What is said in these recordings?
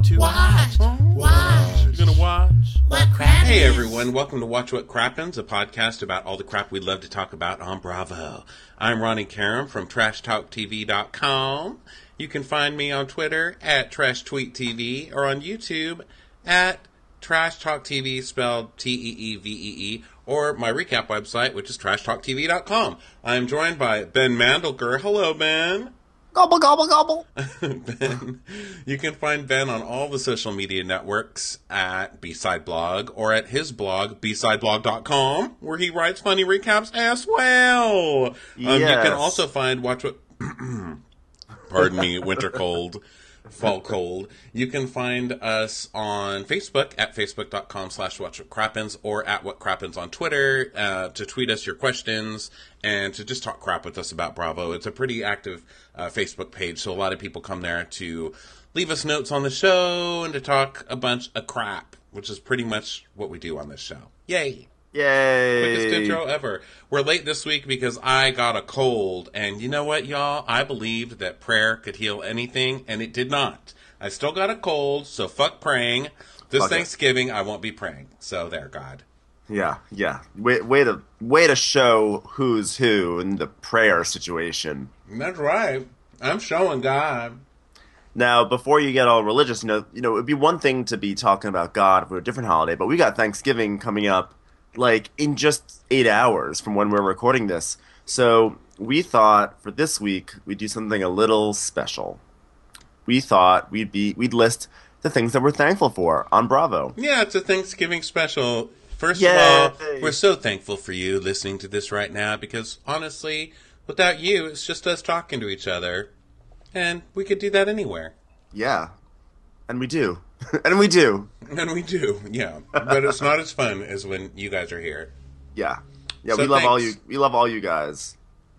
want to Watch. You're gonna watch What Crappens? Hey everyone, welcome to Watch What Crappens, a podcast about all the crap we love to talk about on Bravo. I'm Ronnie Karam from TrashTalkTV.com. You can find me on Twitter at TrashTweetTV or on YouTube at TrashTalkTV, spelled T-E-E-V-E-E, or my recap website, which is TrashTalkTV.com. I'm joined by Ben Mandelker. Hello, Ben. Gobble, gobble, gobble. Ben, you can find Ben on all the social media networks at B-Side Blog or at his blog, bsideblog.com, where he writes funny recaps as well. You can also find Watch What... Pardon me, winter cold, fall cold. You can find us on Facebook at facebook.com/watchwhatcrappens or at whatcrappens on Twitter to tweet us your questions and to just talk crap with us about Bravo. It's a pretty active Facebook page, so a lot of people come there to leave us notes on the show and to talk a bunch of crap, which is pretty much what we do on this show. Yay! Yay! Quickest intro ever. We're late this week because I got a cold, and you know what, y'all? I believed that prayer could heal anything, and it did not. I still got a cold, so fuck praying. This Thanksgiving, I won't be praying. So there, God. Yeah. Way to show who's who in the prayer situation. That's right. I'm showing God. Now, before you get all religious, it'd be one thing to be talking about God for a different holiday, but we got Thanksgiving coming up, like, in just 8 hours from when we're recording this. So we thought for this week we'd do something a little special. We thought we'd list the things that we're thankful for on Bravo. Yeah, it's a Thanksgiving special. First of all, we're so thankful for you listening to this right now because, honestly, without you, it's just us talking to each other. And we could do that anywhere. Yeah. And we do. And we do. And we do, yeah. But it's not as fun as when you guys are here. Yeah. Yeah, So we love thanks. we love all you guys.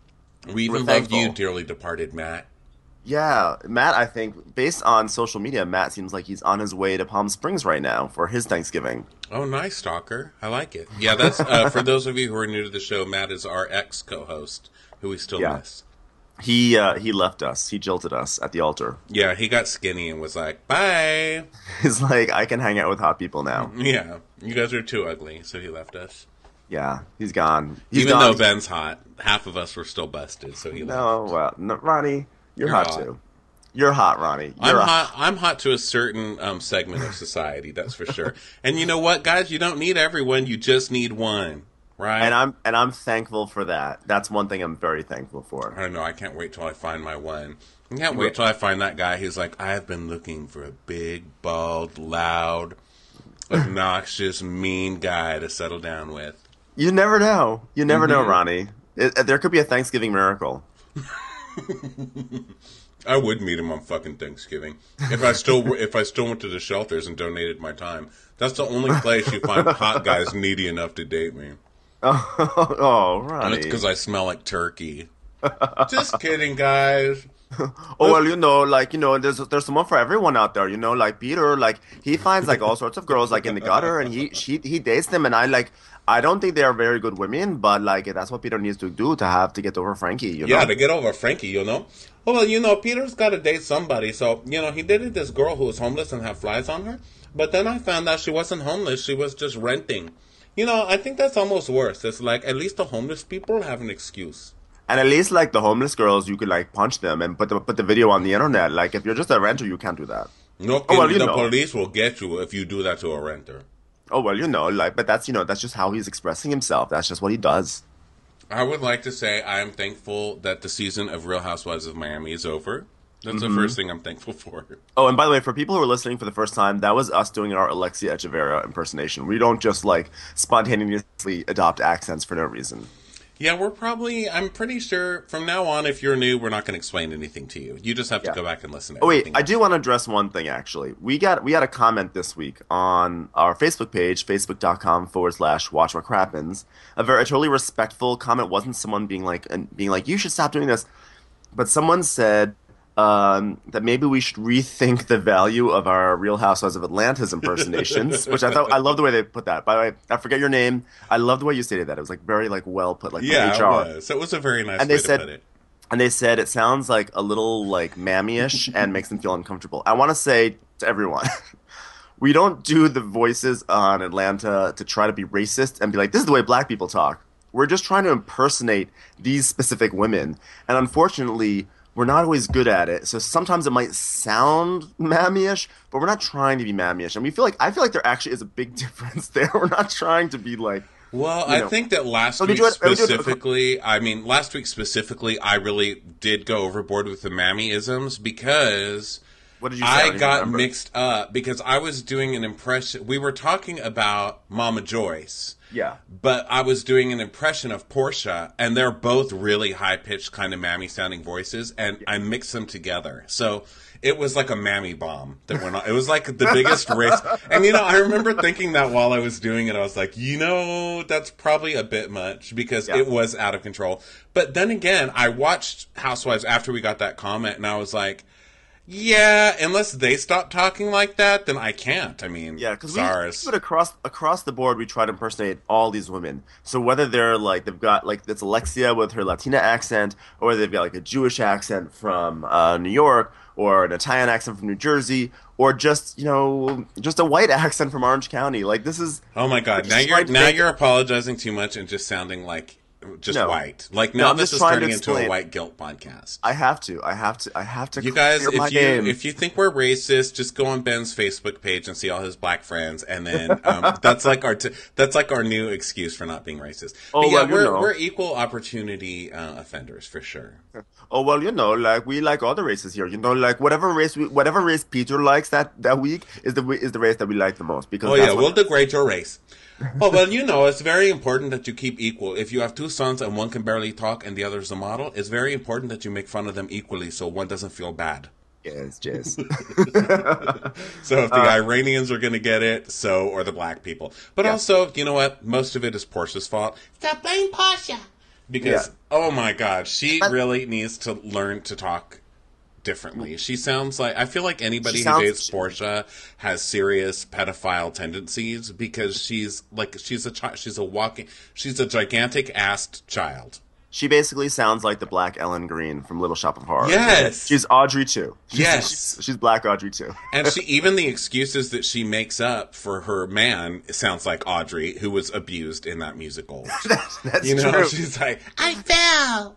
We even love you, dearly departed Matt. Yeah, Matt, I think, based on social media, Matt seems like he's on his way to Palm Springs right now for his Thanksgiving. Oh, nice, stalker. I like it. Yeah, that's for those of you who are new to the show, Matt is our ex-co-host, who we still miss. He left us. He jilted us at the altar. Yeah, he got skinny and was like, bye. He's like, I can hang out with hot people now. Yeah, you guys are too ugly, so he left us. Yeah, he's gone. Even though Ben's hot, half of us were still busted, so he left. No, Ronnie, you're hot too. You're hot, Ronnie. I'm hot to a certain segment of society, that's for sure. And you know what, guys? You don't need everyone. You just need one, right? And I'm thankful for that. That's one thing I'm very thankful for. I don't know. I can't wait till I find my one. I can't wait till I find that guy who's like, I have been looking for a big, bald, loud, obnoxious, mean guy to settle down with. You never know. You never know, Ronnie. There could be a Thanksgiving miracle. I would meet him on fucking Thanksgiving if I still went to the shelters and donated my time. That's the only place you find hot guys needy enough to date me. Oh, Ronnie. And it's because I smell like turkey. Just kidding, guys. There's someone for everyone out there, like Peter, like he finds like all sorts of girls like in the gutter and he dates them, and I don't think they are very good women, but like that's what Peter needs to do to get over Frankie, Yeah, to get over Frankie, Oh, well, Peter's got to date somebody, so, he dated this girl who was homeless and had flies on her, but then I found out she wasn't homeless, she was just renting. I think that's almost worse. It's like, at least the homeless people have an excuse. And at least, like, the homeless girls, you could, like, punch them and put the video on the internet. Like, if you're just a renter, you can't do that. No, the police will get you if you do that to a renter. Oh, well, but that's just how he's expressing himself. That's just what he does. I would like to say I am thankful that the season of Real Housewives of Miami is over. That's the first thing I'm thankful for. Oh, and by the way, for people who are listening for the first time, that was us doing our Alexia Echeverria impersonation. We don't just, like, spontaneously adopt accents for no reason. Yeah, I'm pretty sure from now on, if you're new, we're not going to explain anything to you. You just have to go back and listen to everything. I do want to address one thing, actually. We had a comment this week on our Facebook page, facebook.com/watchwhatcrappens. A totally respectful comment. Wasn't someone being like, you should stop doing this. But someone said that maybe we should rethink the value of our Real Housewives of Atlanta's impersonations, which I love the way they put that. By the way, I forget your name. I love the way you stated that. It was like very well put, like yeah, HR. It was a very nice way to put it. and they said it sounds like a little like mammy-ish and makes them feel uncomfortable. I want to say to everyone, we don't do the voices on Atlanta to try to be racist and be like, this is the way black people talk. We're just trying to impersonate these specific women. And unfortunately, we're not always good at it. So sometimes it might sound mammy-ish, but we're not trying to be mammy-ish. And I feel like there actually is a big difference there. We're not trying to be like, Well, I think that last week specifically, I really did go overboard with the mammy-isms because what did you say? I got mixed up because I was doing an impression. We were talking about Mama Joyce. Yeah. But I was doing an impression of Portia, and they're both really high-pitched kind of mammy-sounding voices, and I mixed them together. So it was like a mammy bomb that went on. It was like the biggest race. And, I remember thinking that while I was doing it, I was like, that's probably a bit much because it was out of control. But then again, I watched Housewives after we got that comment, and I was like, yeah, unless they stop talking like that, then I can't. I mean, because but across the board, we try to impersonate all these women. So whether they're like they've got like it's Alexia with her Latina accent, or they've got like a Jewish accent from New York, or an Italian accent from New Jersey, or just just a white accent from Orange County. Like this is oh my god! Now you're apologizing too much and just sounding like. White. Like now this is turning into a white guilt podcast. I have to. You guys, if you think we're racist, just go on Ben's Facebook page and see all his black friends, and then that's like our new excuse for not being racist. Oh, but yeah, we're equal opportunity offenders for sure. Oh well, like we like all the races here. Like whatever race Peter likes that week is the race that we like the most because. Oh yeah, we'll degrade your race. Oh, well, it's very important that you keep equal. If you have two sons and one can barely talk and the other is a model, it's very important that you make fun of them equally so one doesn't feel bad. Yes. So if the Iranians are going to get it, so are the black people. But also, you know what? Most of it is Portia's fault. Stop blaming Portia! Because, oh my God, she really needs to learn to talk differently. She sounds like I feel like anybody who dates Portia has serious pedophile tendencies because she's a gigantic assed child. She basically sounds like the Black Ellen Greene from Little Shop of Horrors. Yes, she's Audrey too. She's Black Audrey too. And even the excuses that she makes up for her man sounds like Audrey, who was abused in that musical. That's true. She's like, I fell.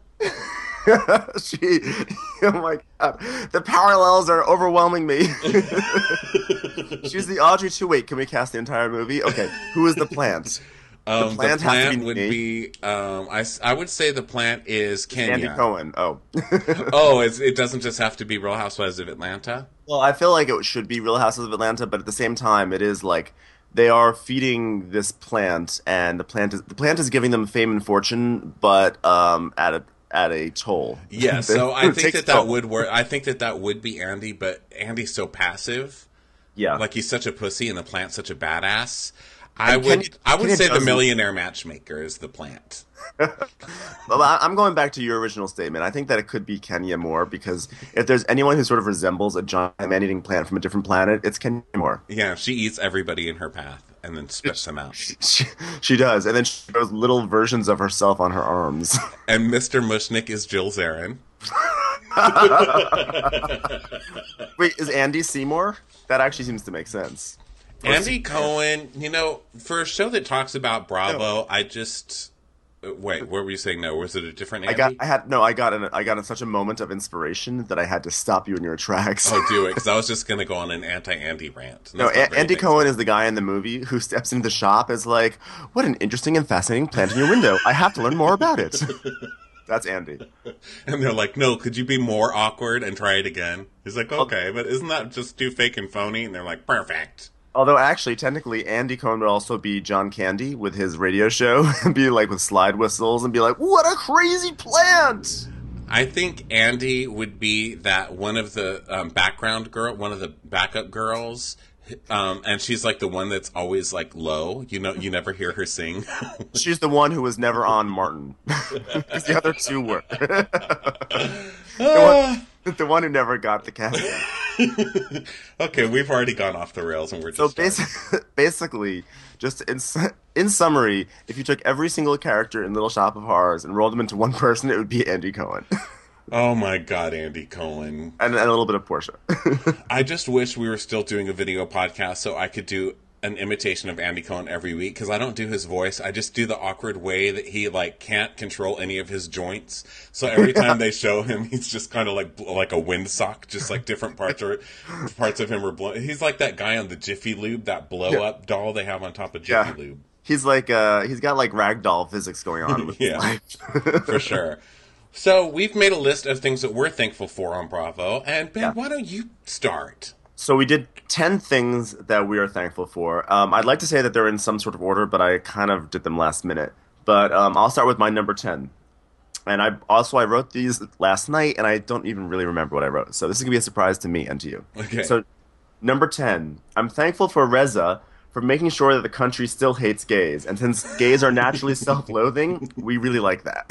Oh my god, the parallels are overwhelming me. She's the Audrey too. Wait, can we cast the entire movie? Okay, who is the plant? The plant has to be I would say the plant is Kenya. Andy Cohen. Oh. It doesn't just have to be Real Housewives of Atlanta? Well, I feel like it should be Real Housewives of Atlanta, but at the same time, it is like they are feeding this plant, and the plant is giving them fame and fortune, but at a toll. Yeah, so I think that would work. I think that would be Andy, but Andy's so passive. Yeah. Like he's such a pussy and the plant's such a badass. I would say the millionaire matchmaker is the plant. Well, I'm going back to your original statement. I think that it could be Kenya Moore because if there's anyone who sort of resembles a giant man-eating plant from a different planet, it's Kenya Moore. Yeah, she eats everybody in her path and then spits them out. She does, and then she throws little versions of herself on her arms. And Mr. Mushnick is Jill Zarin. Wait, is Andy Seymour? That actually seems to make sense. Andy Cohen, for a show that talks about Bravo, I just wait. What were you saying? No, was it a different Andy? I got in such a moment of inspiration that I had to stop you in your tracks. Oh, do it, because I was just going to go on an anti-Andy rant. No, Andy Cohen is the guy in the movie who steps into the shop as like, "What an interesting and fascinating plant in your window. I have to learn more about it." That's Andy. And they're like, "No, could you be more awkward and try it again?" He's like, "Okay, but isn't that just too fake and phony?" And they're like, "Perfect." Although, actually, technically, Andy Cohen would also be John Candy with his radio show and be like with slide whistles and be like, "What a crazy plant!" I think Andy would be that one of the one of the backup girls, and she's like the one that's always like low. You never hear her sing. She's the one who was never on Martin. Because the other two were. The one who never got the casting. Okay, we've already gone off the rails, and we're just basically, just in summary, if you took every single character in Little Shop of Horrors and rolled them into one person, it would be Andy Cohen. Oh my God, Andy Cohen. And a little bit of Portia. I just wish we were still doing a video podcast so I could do an imitation of Andy Cohen every week, because I don't do his voice. I just do the awkward way that he like can't control any of his joints. So every time they show him, he's just kind of like a windsock, just like different parts of him are blown. He's like that guy on the Jiffy Lube, that blow up doll they have on top of Jiffy Lube. He's like he's got like ragdoll physics going on with his life. For sure. So we've made a list of things that we're thankful for on Bravo, and Ben, why don't you start? So we did 10 things that we are thankful for. I'd like to say that they're in some sort of order, but I kind of did them last minute. But I'll start with my number 10. And I wrote these last night, and I don't even really remember what I wrote. So this is going to be a surprise to me and to you. Okay. So number 10, I'm thankful for Reza for making sure that the country still hates gays. And since gays are naturally self-loathing, we really like that.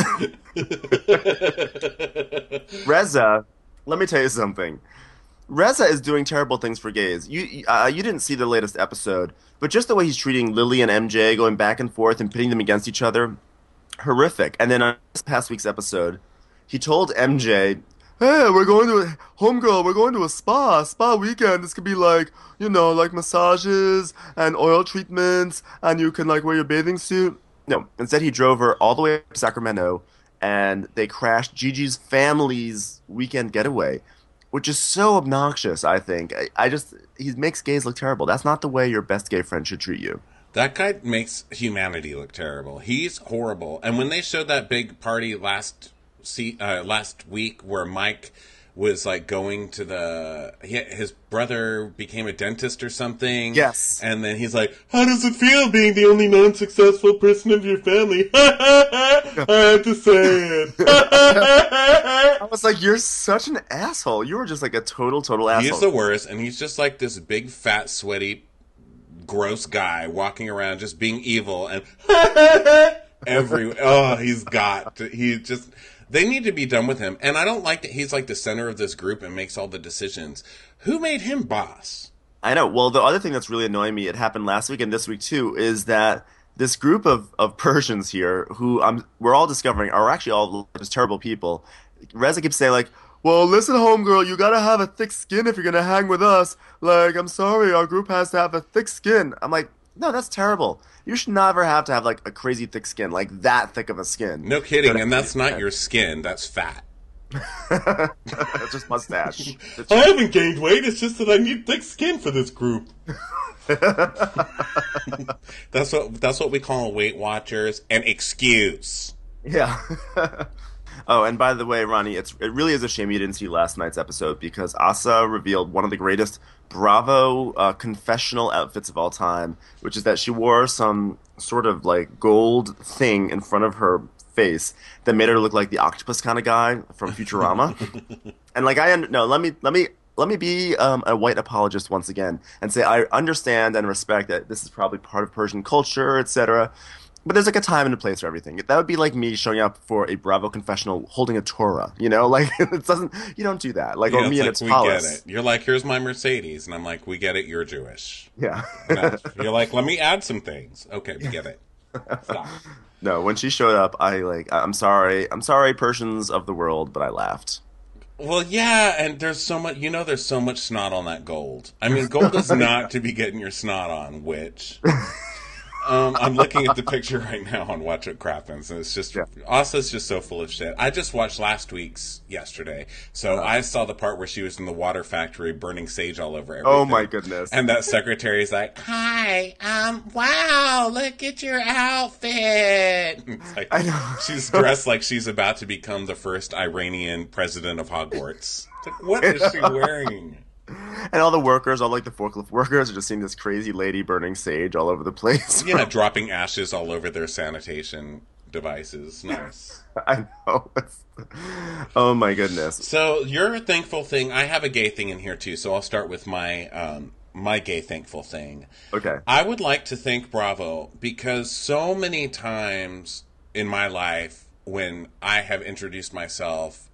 Reza, let me tell you something. Reza is doing terrible things for gays. You didn't see the latest episode, but just the way he's treating Lily and MJ, going back and forth and pitting them against each other, horrific. And then on this past week's episode, he told MJ, "Hey, we're going to a spa weekend. This could be like, like massages and oil treatments, and you can like wear your bathing suit." No, instead he drove her all the way to Sacramento, and they crashed Gigi's family's weekend getaway. Which is so obnoxious, I think. He makes gays look terrible. That's not the way your best gay friend should treat you. That guy makes humanity look terrible. He's horrible. And when they showed that big party last week where Mike was like going to his brother became a dentist or something. Yes. And then he's like, "How does it feel being the only non-successful person of your family?" I had to say it. I was like, you're such an asshole. You were just like a total asshole. He's the worst, and he's just like this big, fat, sweaty, gross guy walking around just being evil and they need to be done with him. And I don't like that he's like the center of this group and makes all the decisions. Who made him boss? I know. Well, the other thing that's really annoying me, it happened last week and this week too, is that this group of Persians here, who we're all discovering are actually all just terrible people. Reza keeps saying like, "Well, listen, homegirl, you gotta have a thick skin if you're gonna hang with us. Like, I'm sorry, our group has to have a thick skin." I'm like, no, that's terrible. You should never have to have like a crazy thick skin, like that thick of a skin. No kidding, and that's not your skin, that's fat. It's just mustache. I haven't gained weight, it's just that I need thick skin for this group. That's what we call Weight Watchers, an excuse. Yeah. Oh, and by the way, Ronnie, it really is a shame you didn't see last night's episode because Asa revealed one of the greatest Bravo confessional outfits of all time, which is that she wore some sort of like gold thing in front of her face that made her look like the octopus kind of guy from Futurama. And like let me be a white apologist once again and say I understand and respect that this is probably part of Persian culture, etc. But there's like a time and a place for everything. That would be like me showing up for a Bravo confessional holding a Torah, like it doesn't. You don't do that. Like or me and we get it. You're like, "Here's my Mercedes," and I'm like, "We get it. You're Jewish." Yeah. No. You're like, "Let me add some things." Okay, we get it. Stop. No, when she showed up, I'm sorry, Persians of the world, but I laughed. Well, yeah, and there's so much snot on that gold. I mean, gold is not to be getting your snot on, which. I'm looking at the picture right now on Watch What Crappens, and it's just Asa's just so full of shit. I just watched last week's yesterday, so I saw the part where she was in the water factory burning sage all over everything. Oh my goodness! And that secretary's like, "Hi, wow, look at your outfit." It's like, I know. She's dressed like she's about to become the first Iranian president of Hogwarts. It's like, what is she wearing? And all the workers, all like the forklift workers, are just seeing this crazy lady burning sage all over the place. Yeah, dropping ashes all over their sanitation devices. Nice. I know. Oh my goodness. So your thankful thing, I have a gay thing in here too, so I'll start with my gay thankful thing. Okay. I would like to thank Bravo because so many times in my life when I have introduced myself and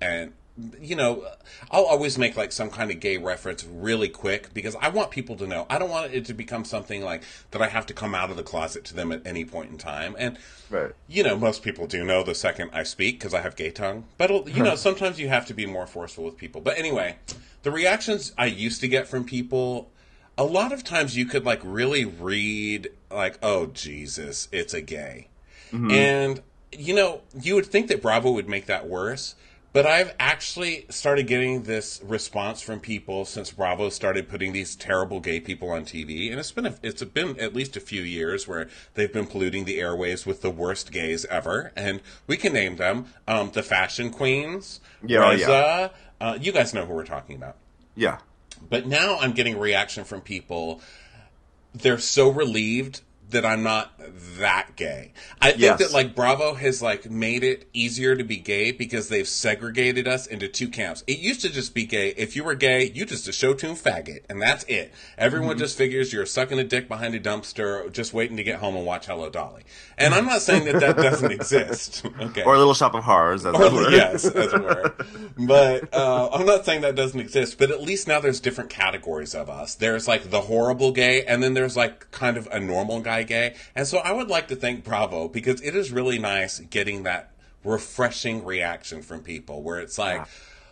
you know, I'll always make like some kind of gay reference really quick because I want people to know. I don't want it to become something like that I have to come out of the closet to them at any point in time. And, Right. you know, most people do know the second I speak because I have gay tongue. But, you know, sometimes you have to be more forceful with people. But anyway, the reactions I used to get from people, a lot of times you could like really read like, oh, Jesus, it's a gay. And, you know, you would think that Bravo would make that worse. But I've actually started getting this response from people since Bravo started putting these terrible gay people on TV, and it's been at least a few years where they've been polluting the airwaves with the worst gays ever, and we can name them the Fashion Queens, Reza. You guys know who we're talking about. Yeah. But now I'm getting reaction from people. They're so relieved that I'm not that gay. I think that like Bravo has like made it easier to be gay because they've segregated us into two camps. It used to just be gay. If you were gay, you just a show tune faggot, and that's it. Everyone just figures you're sucking a dick behind a dumpster, just waiting to get home and watch Hello Dolly. And I'm not saying that doesn't exist. Okay. Or a Little Shop of Horrors, as it were. Yes, as it were. But I'm not saying that doesn't exist, but at least now there's different categories of us. There's like the horrible gay, and then there's like kind of a normal guy gay. And so I would like to thank Bravo because it is really nice getting that refreshing reaction from people where it's like,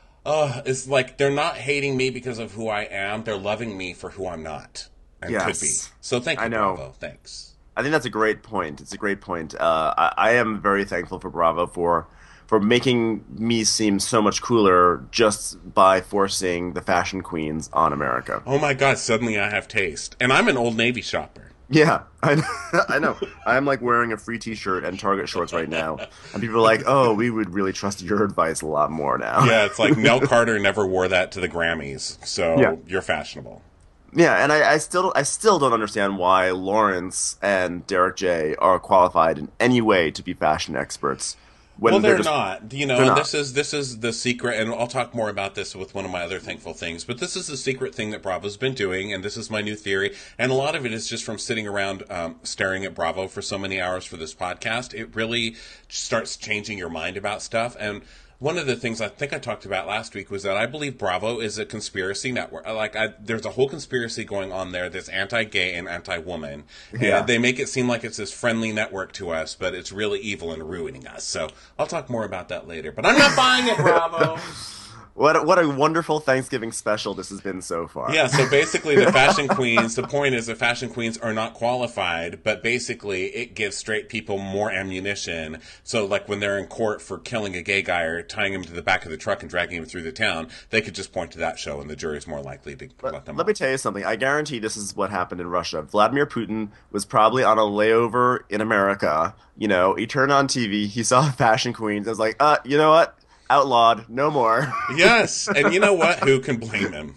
it's like they're not hating me because of who I am. They're loving me for who I'm not and could be. So thank you, Bravo. Thanks. I think that's a great point. It's a great point. I am very thankful for Bravo for making me seem so much cooler just by forcing the fashion queens on America. Oh my God, suddenly I have taste. And I'm an Old Navy shopper. Yeah, I know. I'm like wearing a free t-shirt and Target shorts right now. And people are like, oh, we would really trust your advice a lot more now. Yeah, it's like Nell Carter never wore that to the Grammys, so you're fashionable. Yeah, and I still don't understand why Lawrence and Derek J are qualified in any way to be fashion experts. Well, they're not. You know, this is the secret, and I'll talk more about this with one of my other thankful things, but this is the secret thing that Bravo's been doing, and this is my new theory, and a lot of it is just from sitting around staring at Bravo for so many hours for this podcast. It really starts changing your mind about stuff, and one of the things I think I talked about last week was that I believe Bravo is a conspiracy network. There's a whole conspiracy going on there that's anti-gay and anti-woman. Yeah. And they make it seem like it's this friendly network to us, but it's really evil and ruining us. So I'll talk more about that later. But I'm not buying it, Bravo! What a wonderful Thanksgiving special this has been so far. Yeah, so basically the fashion queens, the point is the fashion queens are not qualified, but basically it gives straight people more ammunition. So like when they're in court for killing a gay guy or tying him to the back of the truck and dragging him through the town, they could just point to that show and the jury's more likely to let them Let me tell you something. I guarantee this is what happened in Russia. Vladimir Putin was probably on a layover in America. You know, he turned on TV, he saw fashion queens, I was like, you know what? Outlawed, no more. Yes, and you know what? Who can blame him?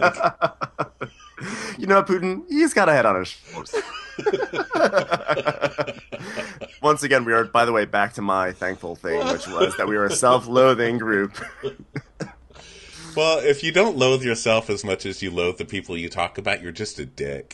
You know what, Putin? He's got a head on his shoulders. Once again, we are, by the way, back to my thankful thing, which was that we were a self-loathing group. Well, if you don't loathe yourself as much as you loathe the people you talk about, you're just a dick.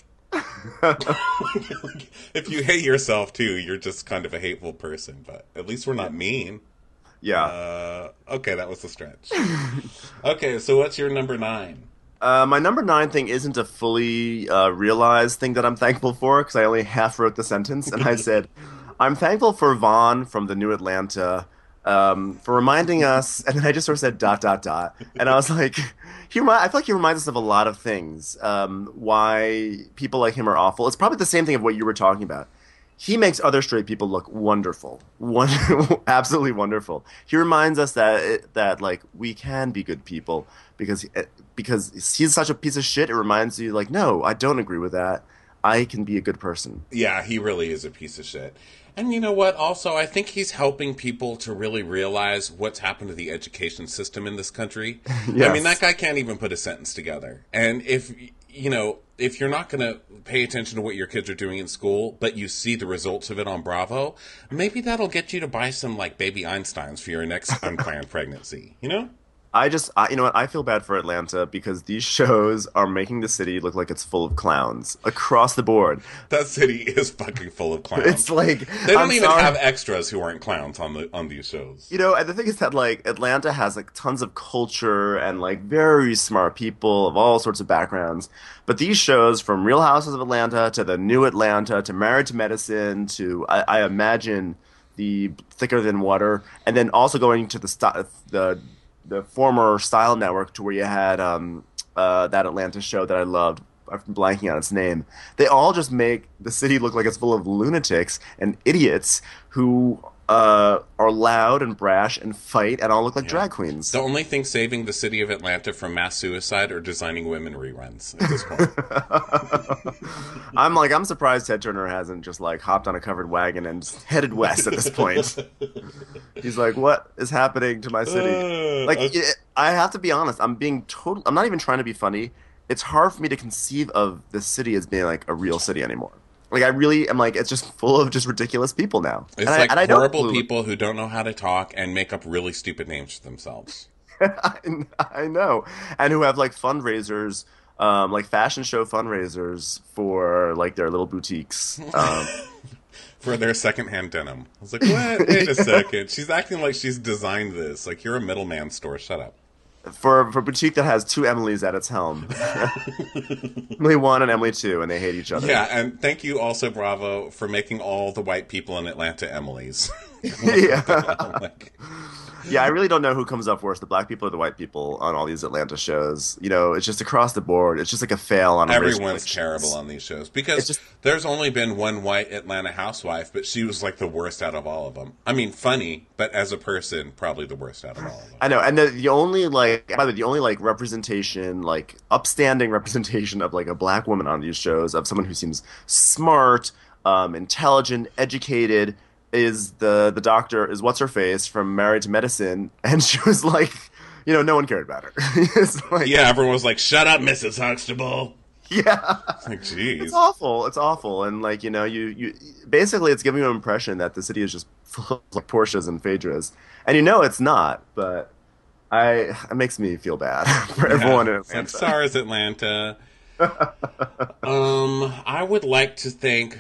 If you hate yourself, too, you're just kind of a hateful person, but at least we're not mean. Yeah. Okay, that was a stretch. Okay, so what's your number 9? My number 9 thing isn't a fully realized thing that I'm thankful for, because I only half wrote the sentence, and I said, I'm thankful for Vaughn from The New Atlanta for reminding us, and then I just sort of said ... and I was like, I feel like he reminds us of a lot of things, why people like him are awful. It's probably the same thing of what you were talking about. He makes other straight people look wonderful, absolutely wonderful. He reminds us that like we can be good people because he's such a piece of shit. It reminds you like, no, I don't agree with that. I can be a good person. Yeah, he really is a piece of shit. And you know what? Also, I think he's helping people to really realize what's happened to the education system in this country. Yes. I mean, that guy can't even put a sentence together. And if you're not going to pay attention to what your kids are doing in school, but you see the results of it on Bravo, maybe that'll get you to buy some, like, baby Einsteins for your next unplanned pregnancy, you know? You know what? I feel bad for Atlanta because these shows are making the city look like it's full of clowns across the board. That city is fucking full of It's clowns. like, They don't I'm even sorry. have extras who aren't clowns on these shows. You know, and the thing is that like Atlanta has like tons of culture and like very smart people of all sorts of backgrounds. But these shows, from Real Houses of Atlanta to The New Atlanta to Married to Medicine to I imagine the Thicker Than Water, and then also going to the former Style Network to where you had that Atlanta show that I loved. I'm blanking on its name. They all just make the city look like it's full of lunatics and idiots who are loud and brash and fight and all look like Yeah. drag queens. The only thing saving the city of Atlanta from mass suicide are designing women reruns at this point. I'm surprised Ted Turner hasn't just like hopped on a covered wagon and headed west at this point. He's like, what is happening to my city? Like, I have to be honest. I'm not even trying to be funny. It's hard for me to conceive of this city as being like a real city anymore. Like, I really am like, it's just full of just ridiculous people now. It's and like I don't horrible people who don't know how to talk and make up really stupid names for themselves. I know, and who have like fundraisers, like fashion show fundraisers for like their little boutiques. For their secondhand denim. I was like, what? Wait a second. She's acting like she's designed this. Like, you're a middleman store. Shut up. For a boutique that has two Emilys at its helm, Emily 1 and Emily 2, and they hate each other. Yeah, and thank you also, Bravo, for making all the white people in Atlanta Emily's. Yeah. Like, Yeah, I really don't know who comes up worse, the black people or the white people on all these Atlanta shows. You know, it's just across the board. It's just like a fail on racial everyone's relations. terrible on these shows because just- there's only been one white Atlanta housewife, but she was like the worst out of all of them. I mean, funny, but as a person, probably the worst out of all of them. I know, and the only like, by the way, the only like representation, like upstanding representation of like a black woman on these shows, of someone who seems smart, intelligent, educated, is the doctor, is what's her face from Married to Medicine, and she was like, you know, no one cared about her. It's like, Yeah, everyone was like, "Shut up, Mrs. Huxtable." yeah. It's like, jeez. It's awful. It's awful, and like, you know, you basically it's giving you an impression that the city is just full of like Porsches and Phaedras, and you know it's not. But it makes me feel bad for everyone in It's like, Atlanta. SARS Atlanta. I would like to thank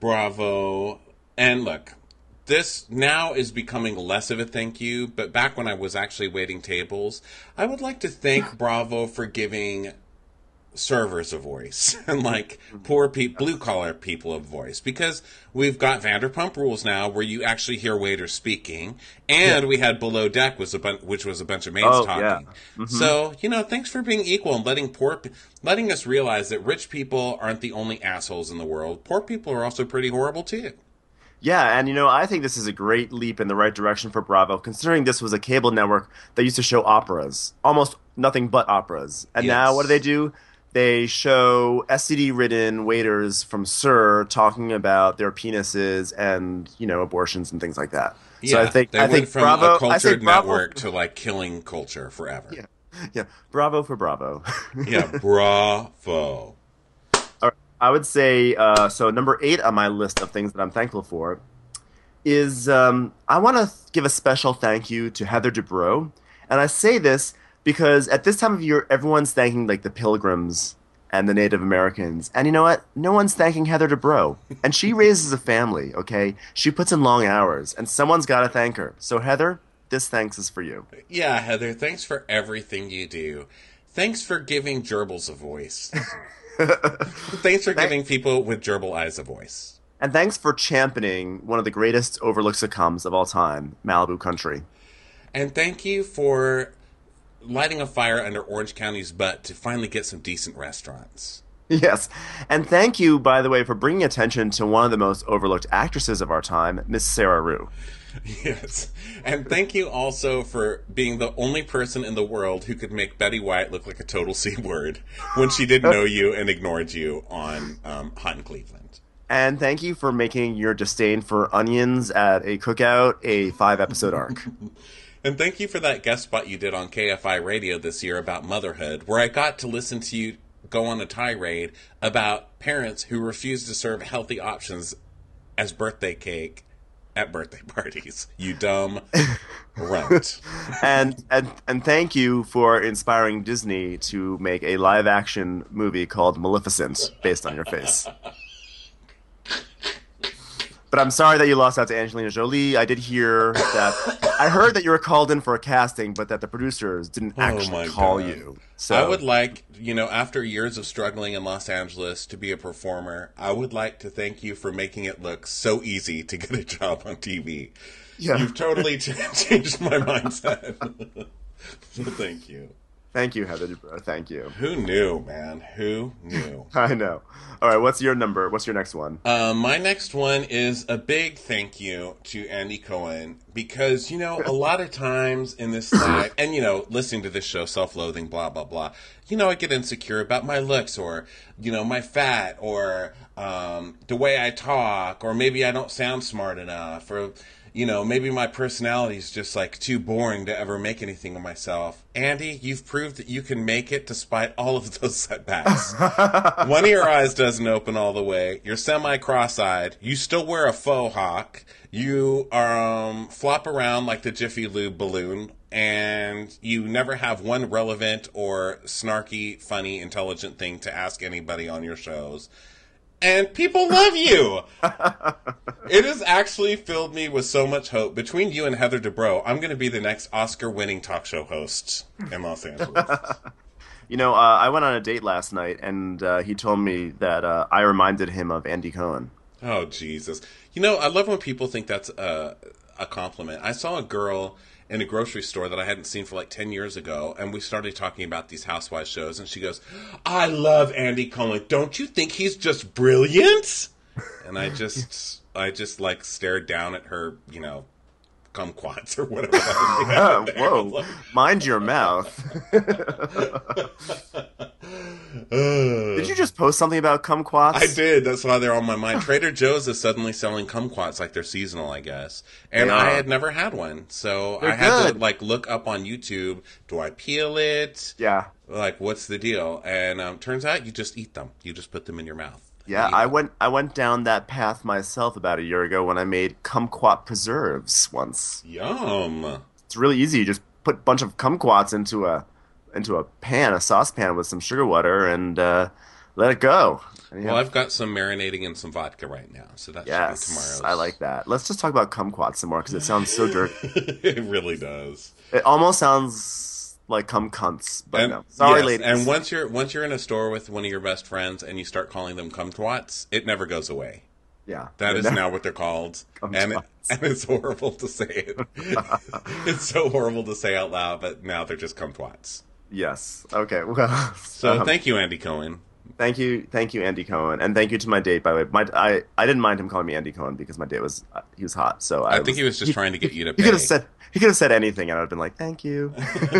Bravo, and look, this now is becoming less of a thank you, but back when I was actually waiting tables, I would like to thank Bravo for giving servers a voice and like poor blue collar people a voice, because we've got Vanderpump Rules now where you actually hear waiters speaking, and we had Below Deck which was a bunch of maids talking. Yeah. So, you know, thanks for being equal and letting us realize that rich people aren't the only assholes in the world. Poor people are also pretty horrible too. Yeah, and you know, I think this is a great leap in the right direction for Bravo, considering this was a cable network that used to show operas, almost nothing but operas. And now what do? They show STD-ridden waiters from SUR talking about their penises and, you know, abortions and things like that. Yeah, So I think from Bravo, a cultured Bravo, network to like killing culture forever. yeah, Bravo for Bravo. Yeah, bravo. I would say so. Number 8 on my list of things that I'm thankful for is I want to give a special thank you to Heather Dubrow, and I say this because at this time of year, everyone's thanking like the Pilgrims and the Native Americans, and you know what? No one's thanking Heather Dubrow, and she raises a family. Okay, she puts in long hours, and someone's got to thank her. So Heather, this thanks is for you. Yeah, Heather, thanks for everything you do. Thanks for giving gerbils a voice. Thanks for giving people with gerbil eyes a voice. And thanks for championing one of the greatest overlooked sitcoms of all time, Malibu Country. And thank you for lighting a fire under Orange County's butt to finally get some decent restaurants. Yes. And thank you, by the way, for bringing attention to one of the most overlooked actresses of our time, Miss Sarah Rue. Yes. And thank you also for being the only person in the world who could make Betty White look like a total C-word when she didn't know you and ignored you on Hot in Cleveland. And thank you for making your disdain for onions at a cookout a 5-episode arc. And thank you for that guest spot you did on KFI Radio this year about motherhood, where I got to listen to you go on a tirade about parents who refuse to serve healthy options as birthday cake at birthday parties. You dumb runt. And thank you for inspiring Disney to make a live action movie called Maleficent based on your face. But I'm sorry that you lost out to Angelina Jolie. I did hear that. I heard that you were called in for a casting, but that the producers didn't actually call you. So I would like, after years of struggling in Los Angeles to be a performer, I would like to thank you for making it look so easy to get a job on TV. Yeah. You've totally changed my mindset. So thank you. Thank you, Heather Dubrow. Thank you. Who knew, man? Who knew? I know. All right, what's your number? What's your next one? My next one is a big thank you to Andy Cohen because, a lot of times in this life, and, listening to this show, self-loathing, blah, blah, blah, I get insecure about my looks or, my fat or the way I talk or maybe I don't sound smart enough or... maybe my personality is just too boring to ever make anything of myself. Andy, you've proved that you can make it despite all of those setbacks. One of your eyes doesn't open all the way. You're semi-cross-eyed. You still wear a faux hawk. You flop around like the Jiffy Lube balloon. And you never have one relevant or snarky, funny, intelligent thing to ask anybody on your shows. And people love you. It has actually filled me with so much hope. Between you and Heather Dubrow, I'm going to be the next Oscar-winning talk show host in Los Angeles. I went on a date last night, and he told me that I reminded him of Andy Cohen. Oh, Jesus. I love when people think that's a compliment. I saw a girl in a grocery store that I hadn't seen for 10 years ago, and we started talking about these Housewives shows, and she goes, I love Andy Cohen. Don't you think he's just brilliant? And I just stared down at her, kumquats or whatever. Whoa, mind your mouth. Did you just post something about kumquats? I did. That's why they're on my mind. Trader Joe's is suddenly selling kumquats like they're seasonal, I guess. And I had never had one. So I had to look up on YouTube, do I peel it? Yeah. What's the deal? And turns out you just eat them. You just put them in your mouth. Yeah, I went down that path myself about a year ago when I made kumquat preserves once. Yum. It's really easy. You just put a bunch of kumquats into a pan, a saucepan with some sugar water, and let it go. Well, I've got some marinating in some vodka right now, so that should be tomorrow's. I like that. Let's just talk about kumquats some more because it sounds so dirty. It really does. It almost sounds like cum cunts, but no. Sorry, ladies. And once you're in a store with one of your best friends and you start calling them cum twats, it never goes away. Yeah, that is now what they're called, and it's horrible to say it. It's so horrible to say out loud, but now they're just cum twats. Yes. Okay. Well. So thank you, Andy Cohen. Thank you, Andy Cohen, and thank you to my date. By the way, I didn't mind him calling me Andy Cohen because my date was he was hot. So I think he was just trying to get you to pay. He could have said anything, and I'd have been like, "Thank you."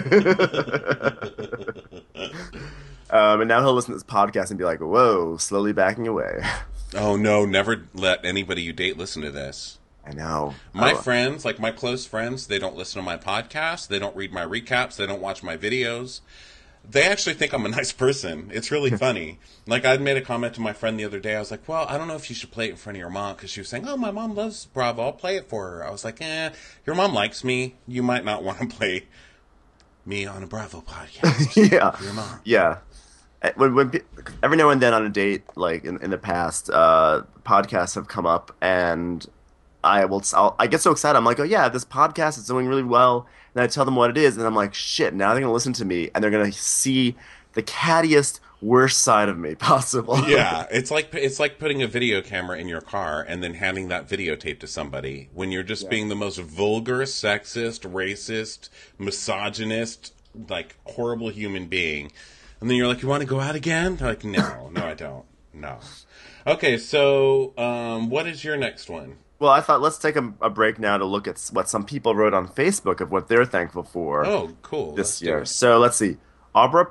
And now he'll listen to this podcast and be like, "Whoa, slowly backing away." Oh no! Never let anybody you date listen to this. I know. My friends, my close friends, they don't listen to my podcast. They don't read my recaps. They don't watch my videos. They actually think I'm a nice person. It's really funny. I'd made a comment to my friend the other day. I was like, well, I don't know if you should play it in front of your mom, because she was saying, oh, my mom loves Bravo. I'll play it for her. I was like, your mom likes me. You might not want to play me on a Bravo podcast. Yeah. Your mom. Yeah. When every now and then on a date, in the past, podcasts have come up, and I get so excited. I'm like, oh yeah, this podcast is doing really well. And I tell them what it is, and I'm like, shit, now they're going to listen to me, and they're going to see the cattiest, worst side of me possible. Yeah, it's like putting a video camera in your car and then handing that videotape to somebody when you're just being the most vulgar, sexist, racist, misogynist, horrible human being. And then you're like, you want to go out again? They're like, no, I don't. No. Okay, so what is your next one? Well, I thought let's take a break now to look at what some people wrote on Facebook of what they're thankful for. Oh, cool. This year. So let's see. Abra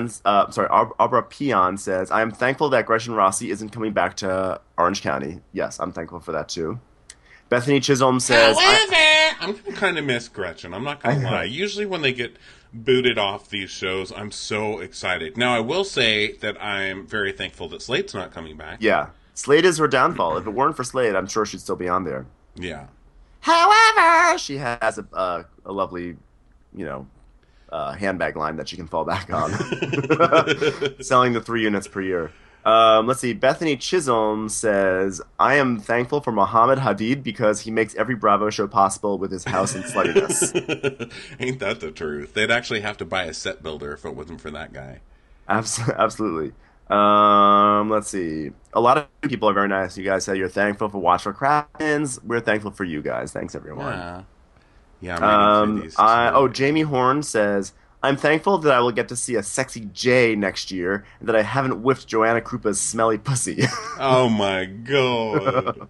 Peon says, I am thankful that Gretchen Rossi isn't coming back to Orange County. Yes, I'm thankful for that too. Bethany Chisholm says, I'm going to kind of miss Gretchen. I'm not going to lie. Usually when they get booted off these shows, I'm so excited. Now, I will say that I'm very thankful that Slade's not coming back. Yeah. Slade is her downfall. If it weren't for Slade, I'm sure she'd still be on there. Yeah. However, she has a lovely, you know, handbag line that she can fall back on, selling the 3 units per year. Let's see. Bethany Chisholm says, "I am thankful for Mohammed Hadid because he makes every Bravo show possible with his house and sluttiness." Ain't that the truth? They'd actually have to buy a set builder if it wasn't for that guy. Absolutely. Let's see. A lot of people are very nice. You guys said you're thankful for Watch for Krakens. We're thankful for you guys. Thanks, everyone. Yeah, I'm reading through these. Jamie Horn says, "I'm thankful that I will get to see a sexy J next year and that I haven't whiffed Joanna Krupa's smelly pussy." Oh my god.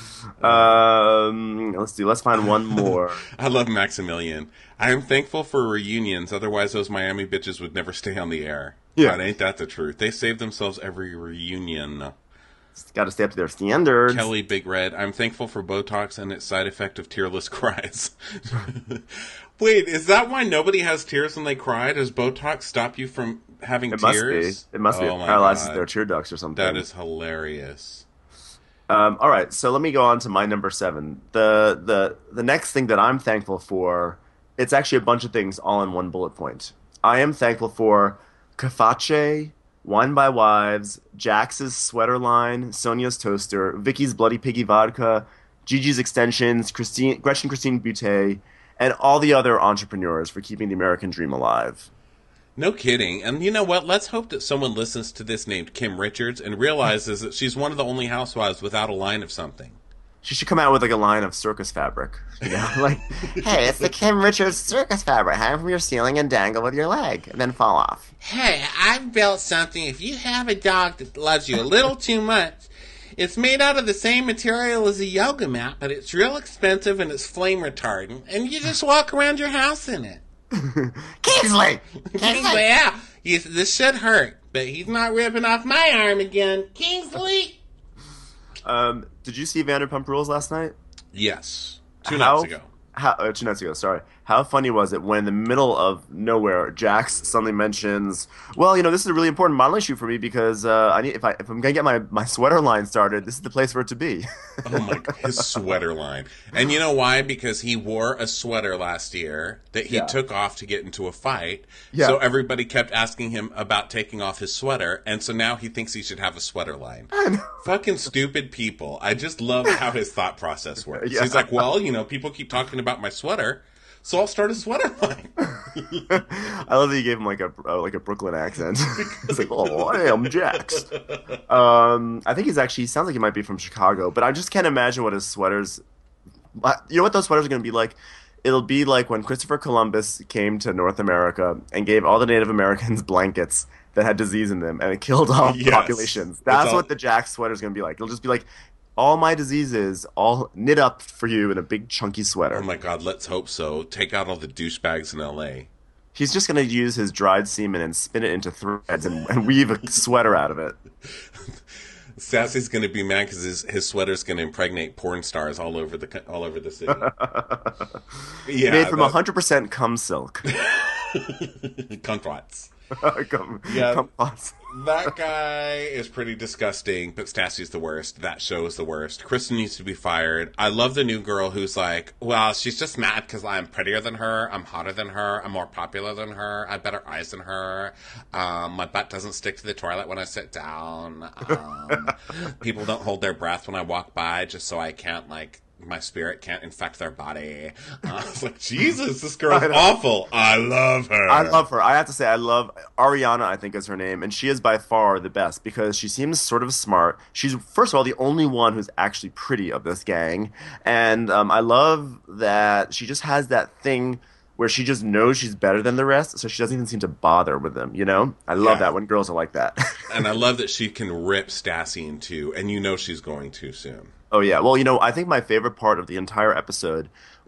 Let's see. Let's find one more. I love Maximilian. I am thankful for reunions. Otherwise, those Miami bitches would never stay on the air. Yeah. God, ain't that the truth? They save themselves every reunion. Got to stay up to their standards. Kelly Big Red. I'm thankful for Botox and its side effect of tearless cries. Wait, is that why nobody has tears when they cry? Does Botox stop you from having tears? It must be. It paralyzes their tear ducts or something. That is hilarious. All right, so let me go on to my number 7. The next thing that I'm thankful for, it's actually a bunch of things all in one bullet point. I am thankful for Caface, Wine by Wives, Jax's sweater line, Sonia's toaster, Vicky's Bloody Piggy vodka, Gigi's extensions, Gretchen Christine Butte, and all the other entrepreneurs for keeping the American dream alive. No kidding. And you know what? Let's hope that someone listens to this named Kim Richards and realizes that she's one of the only housewives without a line of something. She should come out with like a line of circus fabric. You know, like, "Hey, it's the Kim Richards circus fabric. Hang from your ceiling and dangle with your leg, and then fall off." Hey, I've built something. If you have a dog that loves you a little too much, it's made out of the same material as a yoga mat, but it's real expensive and it's flame retardant, and you just walk around your house in it. Kingsley! Yeah, this should hurt, but he's not ripping off my arm again. Kingsley! Did you see Vanderpump Rules last night? Yes. 2 nights ago. 2 nights ago, sorry. How funny was it when in the middle of nowhere, Jax suddenly mentions, "Well, you know, this is a really important modeling shoot for me because if I'm gonna get my sweater line started, this is the place for it to be." Oh my god, his sweater line. And you know why? Because he wore a sweater last year that he took off to get into a fight. Yeah. So everybody kept asking him about taking off his sweater, and so now he thinks he should have a sweater line. Fucking stupid people. I just love how his thought process works. Yeah. He's like, "Well, you know, people keep talking about my sweater, so I'll start a sweater line." I love that you gave him like a Brooklyn accent. It's like, "Oh, I am Jax." I think he sounds like he might be from Chicago, but I just can't imagine what his sweaters. You know what those sweaters are going to be like? It'll be like when Christopher Columbus came to North America and gave all the Native Americans blankets that had disease in them, and it killed off populations. That's what the Jax sweater is going to be like. It'll just be like, all my diseases all knit up for you in a big chunky sweater. Oh my god, let's hope so. Take out all the douchebags in LA. He's just going to use his dried semen and spin it into threads and weave a sweater out of it. Sassy's going to be mad because his sweater's going to impregnate porn stars all over the city. Yeah, made from 100% cum silk. Kumquats. Kumquats. That guy is pretty disgusting, but Stassi's the worst. That show is the worst. Kristen needs to be fired. I love the new girl who's like, well, she's just mad because I'm prettier than her, I'm hotter than her, I'm more popular than her, I have better eyes than her, my butt doesn't stick to the toilet when I sit down, people don't hold their breath when I walk by just so I can't, like, my spirit can't infect their body. I was like, Jesus, this girl's awful. I love her. I love her. I have to say, I love Ariana, I think is her name, and she is by far the best because she seems sort of smart. She's, first of all, the only one who's actually pretty of this gang, and I love that she just has that thing where she just knows she's better than the rest, so she doesn't even seem to bother with them, you know? I love that when girls are like that. And I love that she can rip Stassi in two, and you know she's going to soon. Oh, yeah. Well, you know, I think my favorite part of the entire episode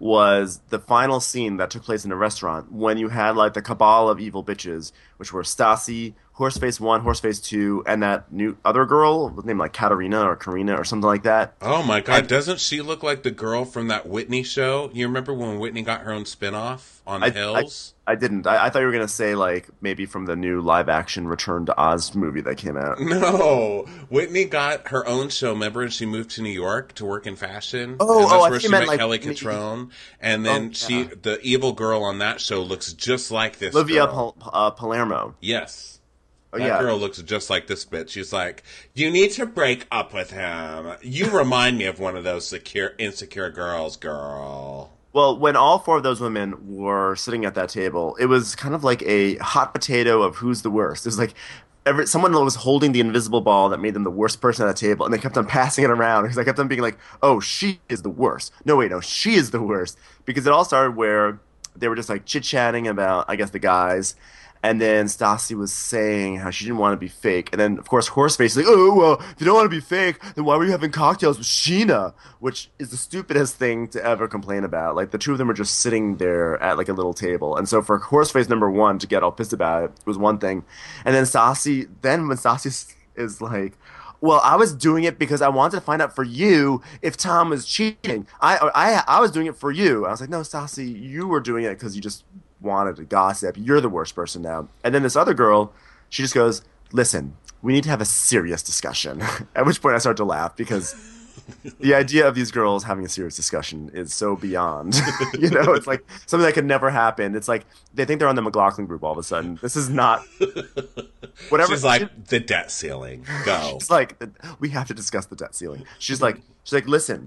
was the final scene that took place in a restaurant when you had like the cabal of evil bitches, which were Stassi, Horseface 1, Horseface 2, and that new other girl named like Katarina or Karina or something like that. Oh my God, And doesn't she look like the girl from that Whitney show? You remember when Whitney got her own spin-off on I, I, Hills? I didn't. I thought you were gonna say like maybe from the new live action Return to Oz movie that came out. No, Whitney got her own show, remember, and she moved to New York to work in fashion. Oh, And that's I where think you she meant met like Kelly maybe, Catrone. And oh then yeah, the evil girl on that show looks just like this Olivia girl. Palermo. Yes. Oh That yeah. girl looks just like this bitch. She's like, you need to break up with him. You remind me of one of those insecure girls, girl. Well, when all four of those women were sitting at that table, it was kind of like a hot potato of who's the worst. It was like someone was holding the invisible ball that made them the worst person at the table, and they kept on passing it around because I kept on being like, "Oh, she is the worst." No, wait, no, she is the worst. Because it all started where they were just like chit chatting about, I guess, the guys. And then Stassi was saying how she didn't want to be fake. And then, of course, Horseface is like, oh, well, if you don't want to be fake, then why were you having cocktails with Sheena? Which is the stupidest thing to ever complain about. Like, the two of them are just sitting there at, like, a little table. And so for Horseface number one to get all pissed about it was one thing. And then when Stassi is like, well, I was doing it because I wanted to find out for you if Tom was cheating. I was doing it for you. I was like, no, Stassi, you were doing it because you just wanted to gossip. You're the worst person now. And then this other girl, she just goes, listen, we need to have a serious discussion. At which point I start to laugh because the idea of these girls having a serious discussion is so beyond. It's like something that could never happen. It's like they think they're on the McLaughlin group all of a sudden. This is not whatever. She's like, the debt ceiling. Go. She's like, we have to discuss the debt ceiling. She's like, listen,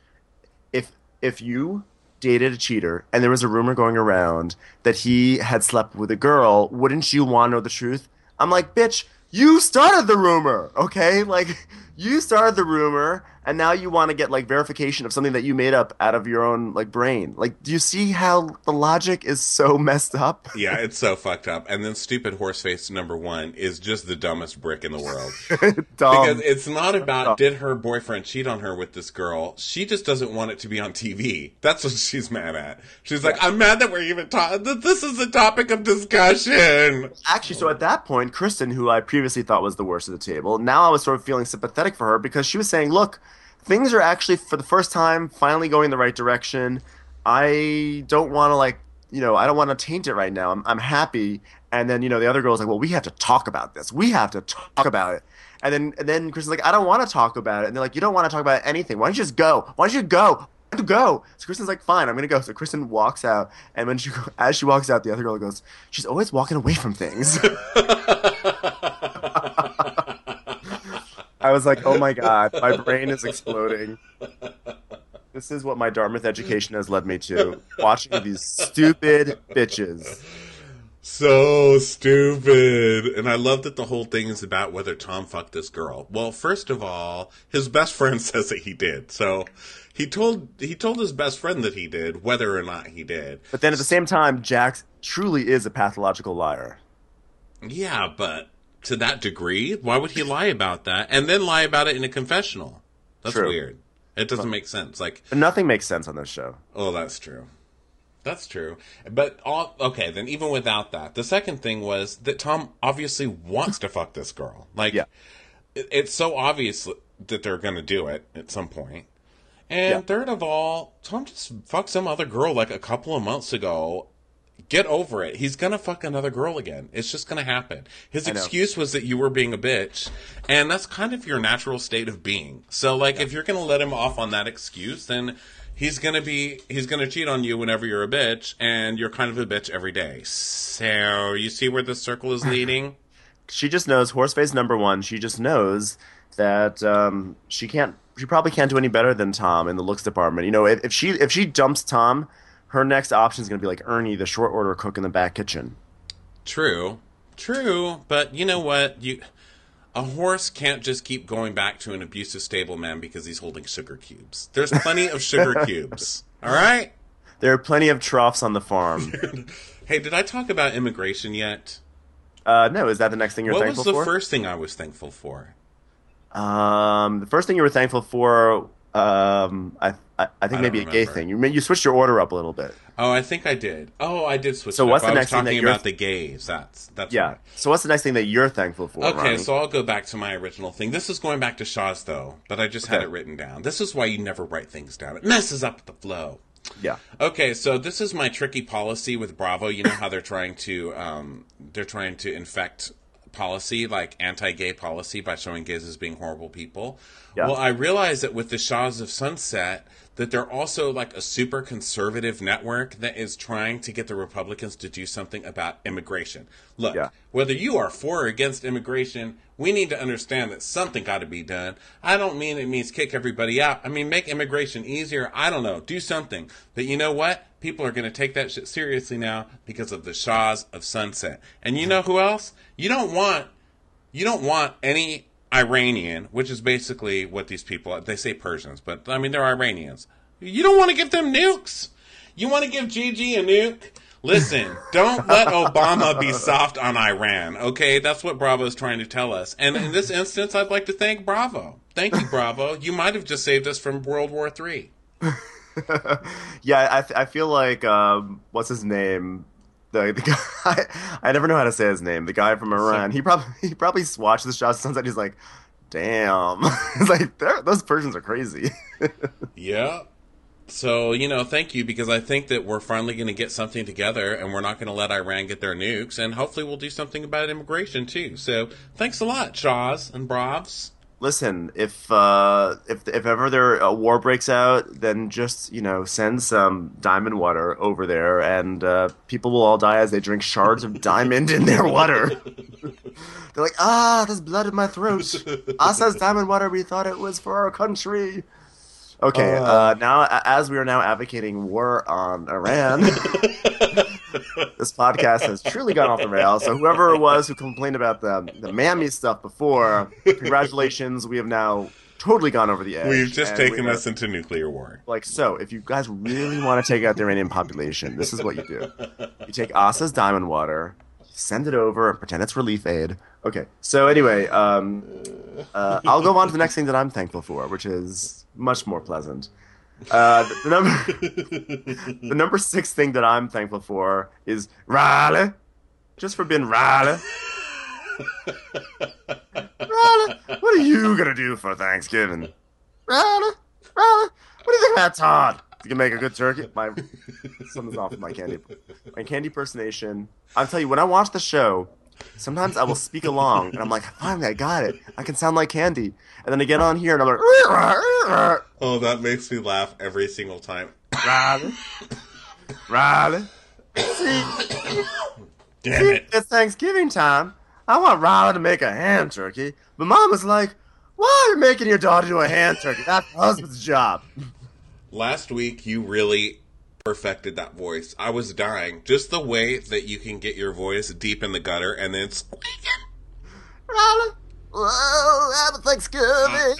if you dated a cheater and there was a rumor going around that he had slept with a girl, wouldn't you want to know the truth? I'm like, bitch, you started the rumor, okay? Like, you started the rumor, and now you want to get like verification of something that you made up out of your own like brain. Like, do you see how the logic is so messed up? Yeah, it's so fucked up. And then stupid Horseface number one is just the dumbest brick in the world. Dumb. Because it's not about did her boyfriend cheat on her with this girl. She just doesn't want it to be on TV. That's what she's mad at. She's like, I'm mad that we're even talking. This is a topic of discussion. Actually, so at that point, Kristen, who I previously thought was the worst of the table, now I was sort of feeling sympathetic for her because she was saying, look, things are actually, for the first time, finally going the right direction. I don't want to, I don't want to taint it right now. I'm happy. And then, the other girl's like, well, we have to talk about this. We have to talk about it. And then Kristen's like, I don't want to talk about it. And they're like, you don't want to talk about anything. Why don't you just go? Why don't you go? Why don't you go? So Kristen's like, fine, I'm going to go. So Kristen walks out. And as she walks out, the other girl goes, she's always walking away from things. I was like, oh my God, my brain is exploding. This is what my Dartmouth education has led me to. Watching these stupid bitches. So stupid. And I love that the whole thing is about whether Tom fucked this girl. Well, first of all, his best friend says that he did. So he told his best friend that he did, whether or not he did. But then at the same time, Jax truly is a pathological liar. Yeah, but to that degree, why would he lie about that and then lie about it in a confessional? That's True. weird. It doesn't make sense. Like, But nothing makes sense on this show. oh, that's true. That's true. But okay, then even without that, the second thing was that Tom obviously wants to fuck this girl. Like, Yeah. it's so obvious that they're going to do it at some point. And Yeah. third of all, Tom just fucked some other girl like a couple of months ago. Get over it. He's going to fuck another girl again. It's just going to happen. His I know. excuse was that you were being a bitch, and that's kind of your natural state of being. So, like, if you're going to let him off on that excuse, then he's going to cheat on you whenever you're a bitch, and you're kind of a bitch every day. So, you see where this circle is leading? She just knows, Horseface number one, she just knows that she probably can't do any better than Tom in the looks department. If she dumps Tom, her next option is going to be like Ernie, the short order cook in the back kitchen. True, but you know what? A horse can't just keep going back to an abusive stableman because he's holding sugar cubes. There's plenty of sugar cubes. All right? There are plenty of troughs on the farm. Hey, did I talk about immigration yet? No, is that the next thing you're What thankful was the for? first thing I was thankful for? The first thing you were thankful for, I think I don't maybe a gay remember. thing. You switched your order up a little bit. Oh, I think I did. Oh, I did switch So it up. what's the I was next thing that talking you're about the gays. That's Yeah. right. So what's the next thing that you're thankful for, Okay, Ronnie? so I'll go back to my original thing. This is going back to Shaw's, though, but I just had Okay. it written down. This is why you never write things down. It messes up the flow. Yeah. Okay, so this is my tricky policy with Bravo. You know how they're trying to infect policy, like anti-gay policy, by showing gays as being horrible people. Yeah. Well, I realized that with the Shaws of Sunset, that they're also like a super conservative network that is trying to get the Republicans to do something about immigration. Look, Yeah. whether you are for or against immigration, we need to understand that something got to be done. I don't mean it means kick everybody out. I mean, make immigration easier. I don't know. Do something. But you know what? People are going to take that shit seriously now because of the Shaws of Sunset. And you know who else? You don't want any Iranian, which is basically what these people, they say Persians, but I mean, they're Iranians. You don't want to give them nukes. You want to give Gigi a nuke? Listen, don't let Obama be soft on Iran, okay? That's what Bravo is trying to tell us. And in this instance, I'd like to thank Bravo. Thank you, Bravo. You might have just saved us from World War III. Yeah, I feel like what's his name? The guy I never know how to say his name. The guy from Iran. He probably watched the Shah's Sunset. He's like, damn. It's like those Persians are crazy. Yeah. So, thank you, because I think that we're finally going to get something together, and we're not going to let Iran get their nukes, and hopefully we'll do something about immigration, too. So, thanks a lot, Shaws and Bravs. Listen, if ever a war breaks out, then just send some diamond water over there, and people will all die as they drink shards of diamond in their water. They're like, there's blood in my throat. Says diamond water. We thought it was for our country. Okay, now as we are now advocating war on Iran, this podcast has truly gone off the rails. So whoever it was who complained about the mammy stuff before, congratulations. We have now totally gone over the edge. We've just taken us into nuclear war. So if you guys really want to take out the Iranian population, this is what you do. You take Asa's diamond water, send it over, and pretend it's relief aid. Okay, so anyway, I'll go on to the next thing that I'm thankful for, which is much more pleasant. The number 6 thing that I'm thankful for is Riley. Just for being Riley. Riley, what are you gonna do for Thanksgiving? Riley, what do you think about Todd? You can make a good turkey. Something's off with my candy impersonation. I'll tell you, when I watch the show, sometimes I will speak along, and I'm like, finally, I got it. I can sound like Candy. And then I get on here, and I'm like, oh, that makes me laugh every single time. Riley. Damn it. It's Thanksgiving time. I want Riley to make a hand turkey. But Mama's like, why are you making your daughter do a hand turkey? That's the husband's job. Last week, you really perfected that voice. I was dying. Just the way that you can get your voice deep in the gutter and then squeaking. Riley, well, happy Thanksgiving.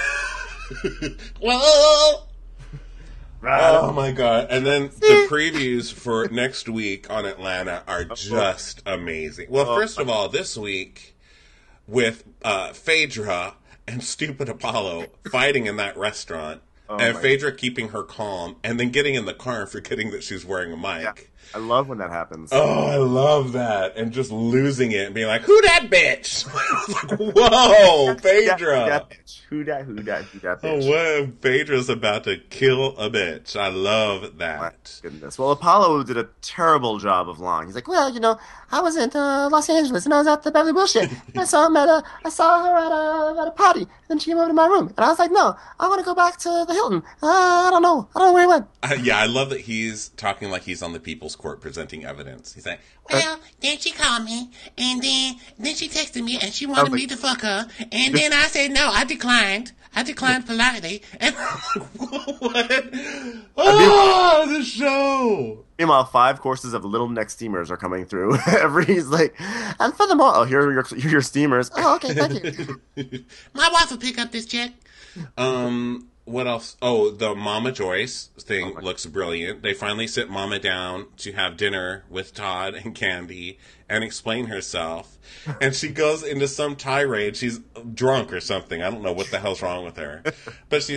Whoa! Riley. Oh my god. And then the previews for next week on Atlanta are just amazing. Well, first of all, this week with Phaedra and stupid Apollo fighting in that restaurant, and Phaedra keeping her calm, and then getting in the car and forgetting that she's wearing a mic. Yeah, I love when that happens. Oh, I love that. And just losing it and being like, who that bitch? Like, whoa, Phaedra. Who that bitch? Who that bitch? Oh, what? Phaedra's about to kill a bitch. I love that. My goodness. Well, Apollo did a terrible job of lying. He's like, well, I was in Los Angeles and I was at the Beverly Bullshit. I saw her at a party. And then she came over to my room. And I was like, no, I want to go back to the Hilton. I don't know where he went. Yeah, I love that he's talking like he's on the People's Court presenting evidence. He's like, well, then she called me, and then she texted me, and she wanted me to fuck her, and then I said no, I declined. I declined politely, and what? Oh, the show! Meanwhile, 5 courses of little neck steamers are coming through. He's like, and furthermore, here are your steamers. Oh, okay, thank you. My wife will pick up this check. What else? Oh, the Mama Joyce thing looks brilliant. They finally sit Mama down to have dinner with Todd and Candy and explain herself. And she goes into some tirade. She's drunk or something. I don't know what the hell's wrong with her. But she's like,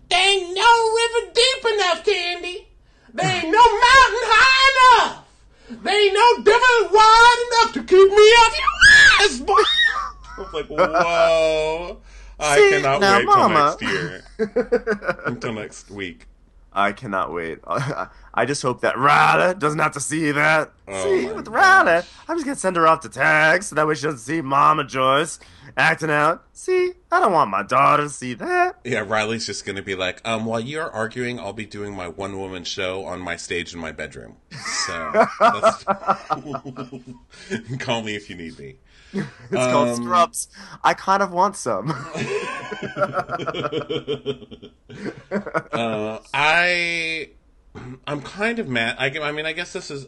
There ain't no river deep enough, Candy. There ain't no mountain high enough. There ain't no devil wide enough to keep me off your ass, boy. I was like, whoa. I cannot now, wait Mama. till next year. Until next week. I cannot wait. I just hope that Ryder doesn't have to see that. Oh See, my with gosh. Ryder, I'm just gonna send her off to tags so that way she doesn't see Mama Joyce acting out. See, I don't want my daughter to see that. Yeah, Riley's just going to be like, while you're arguing, I'll be doing my one-woman show on my stage in my bedroom. So, call me if you need me. It's called Scrubs. I kind of want some. I'm kind of mad. I mean, I guess this is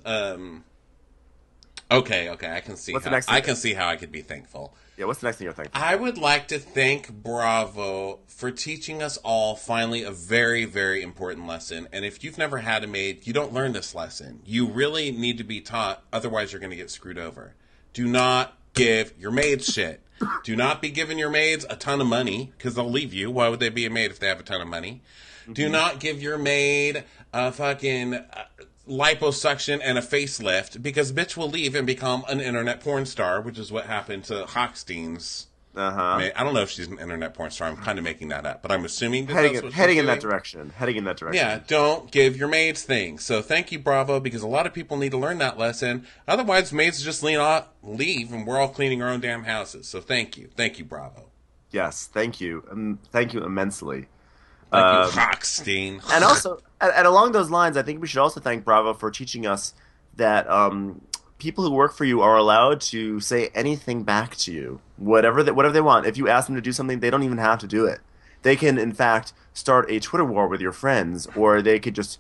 okay. I can see. What's the how, next thing? I can see how I could be thankful. Yeah, what's the next thing you're thankful? I would like to thank Bravo for teaching us all finally a very, very important lesson. And if you've never had a maid, you don't learn this lesson. You really need to be taught, otherwise you're going to get screwed over. Do not give your maids shit. Do not be giving your maids a ton of money, because they'll leave you. Why would they be a maid if they have a ton of money? Mm-hmm. Do not give your maid a fucking liposuction and a facelift, because bitch will leave and become an internet porn star, which is what happened to Hochstein's. I don't know if she's an internet porn star. I'm kind of making that up, but I'm assuming that that's what heading she's in that doing. direction. Heading in that direction. Yeah, don't give your maids things. So thank you, Bravo, because a lot of people need to learn that lesson. Otherwise, maids just leave, and we're all cleaning our own damn houses. So thank you, Bravo. Yes, thank you. Thank you immensely. Thank you, Hochstein. And also, and along those lines, I think we should also thank Bravo for teaching us that people who work for you are allowed to say anything back to you, whatever they want. If you ask them to do something, they don't even have to do it. They can, in fact, start a Twitter war with your friends, or they could just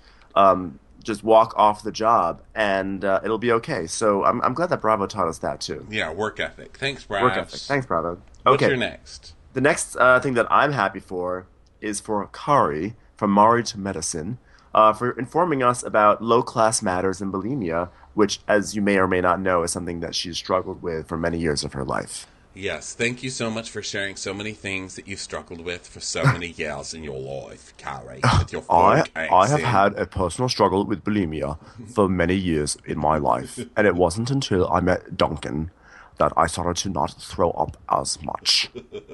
walk off the job, and it'll be okay. So I'm glad that Bravo taught us that too. Yeah, work ethic. Thanks, Bravo. Work ethic. Thanks, Bravo. What's Okay. your next? The next thing that I'm happy for is for Kari from Mari to Medicine for informing us about low-class matters in bulimia, which, as you may or may not know, is something that she's struggled with for many years of her life. Yes, thank you so much for sharing so many things that you've struggled with for so many years in your life, Carrie, with your folk I have accent. had a personal struggle with bulimia for many years in my life, and it wasn't until I met Duncan that I started to not throw up as much.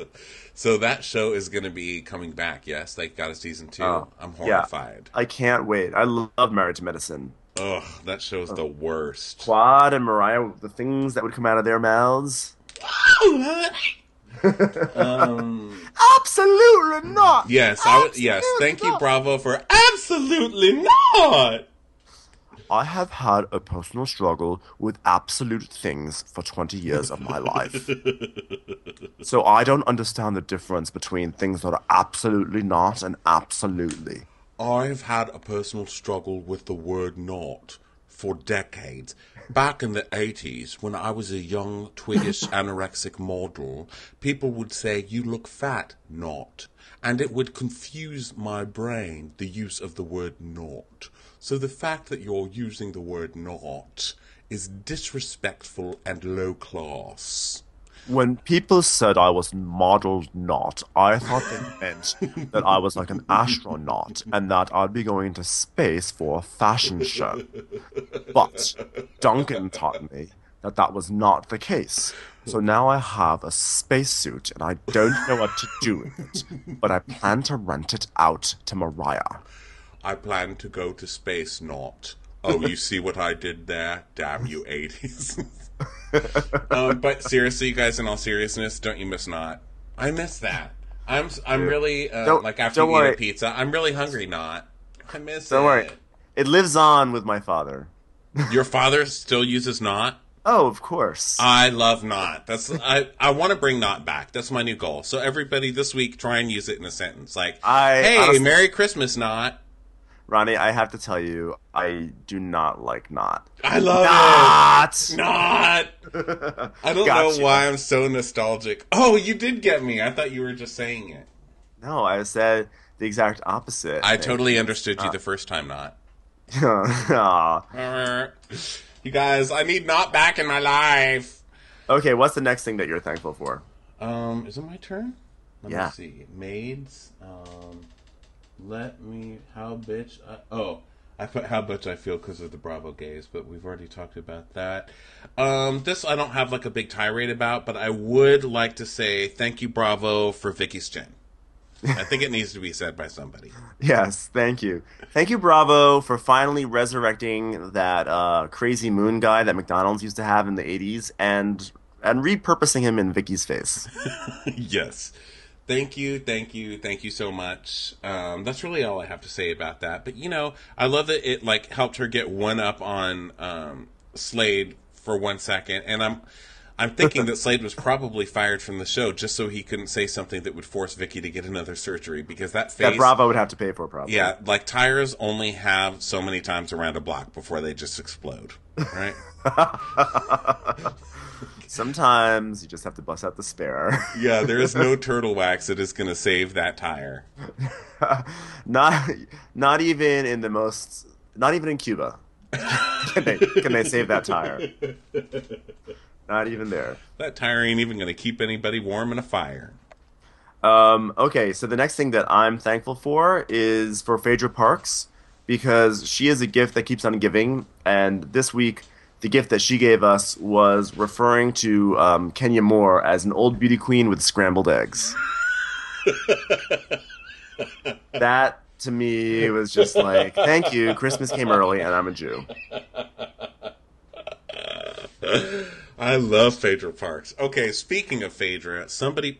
So that show is going to be coming back, yes? They got a season 2. I'm horrified. Yeah, I can't wait. I love Married to Medicine. Ugh, that show's the worst. Quad and Mariah, the things that would come out of their mouths. Absolutely not. Yes, yes. Thank you, Bravo, for absolutely not. I have had a personal struggle with absolute things for 20 years of my life. So I don't understand the difference between things that are absolutely not and absolutely. I've had a personal struggle with the word not for decades. Back in the 80s, when I was a young, twiggish, anorexic model, people would say, "You look fat, not." And it would confuse my brain, the use of the word not. So the fact that you're using the word not is disrespectful and low class. When people said I was modeled not, I thought they meant that I was like an astronaut and that I'd be going to space for a fashion show. But Duncan taught me that that was not the case. So now I have a spacesuit and I don't know what to do with it, but I plan to rent it out to Mariah. I plan to go to space, not. Oh, you see what I did there? Damn you, 80s. But seriously, you guys, in all seriousness, don't you miss not? I miss that. I'm really, like after don't you eat worry. a pizza, I'm really hungry, not. I miss Don't it. worry. It lives on with my father. Your father still uses not? Oh, of course. I love not. I want to bring not back. That's my new goal. So everybody this week, try and use it in a sentence. Like, hey, honestly, Merry Christmas, not. Ronnie, I have to tell you, I do not like not. I love Not! it. Not. I don't know Gotcha. why I'm so nostalgic. Oh, you did get me. I thought you were just saying it. No, I said the exact opposite. I totally understood you the first time, not. Aw. You guys, I need not back in my life. Okay, what's the next thing that you're thankful for? Is it my turn? Let Yeah. me see. Maids, How bitch. I put how bitch I feel because of the Bravo gays, but we've already talked about that. This I don't have like a big tirade about, but I would like to say thank you, Bravo, for Vicky's chin. I think it needs to be said by somebody. Yes, thank you. Thank you, Bravo, for finally resurrecting that crazy moon guy that McDonald's used to have in the 80s and repurposing him in Vicky's face. Yes. Thank you, thank you, thank you so much. That's really all I have to say about that. But I love that it like helped her get one up on Slade for 1 second, and I'm thinking that Slade was probably fired from the show just so he couldn't say something that would force Vicky to get another surgery because that face. That Bravo would have to pay for, probably. Yeah, like tires only have so many times around a block before they just explode, right? Sometimes you just have to bust out the spare. Yeah, there is no turtle wax that is going to save that tire. Not even in Cuba can they save that tire. Not even there. That tire ain't even going to keep anybody warm in a fire. Okay, so the next thing that I'm thankful for is for Phaedra Parks, because she is a gift that keeps on giving, and this week the gift that she gave us was referring to Kenya Moore as an old beauty queen with scrambled eggs. That, to me, was just like, thank you, Christmas came early, and I'm a Jew. I love Phaedra Parks. Okay, speaking of Phaedra, somebody...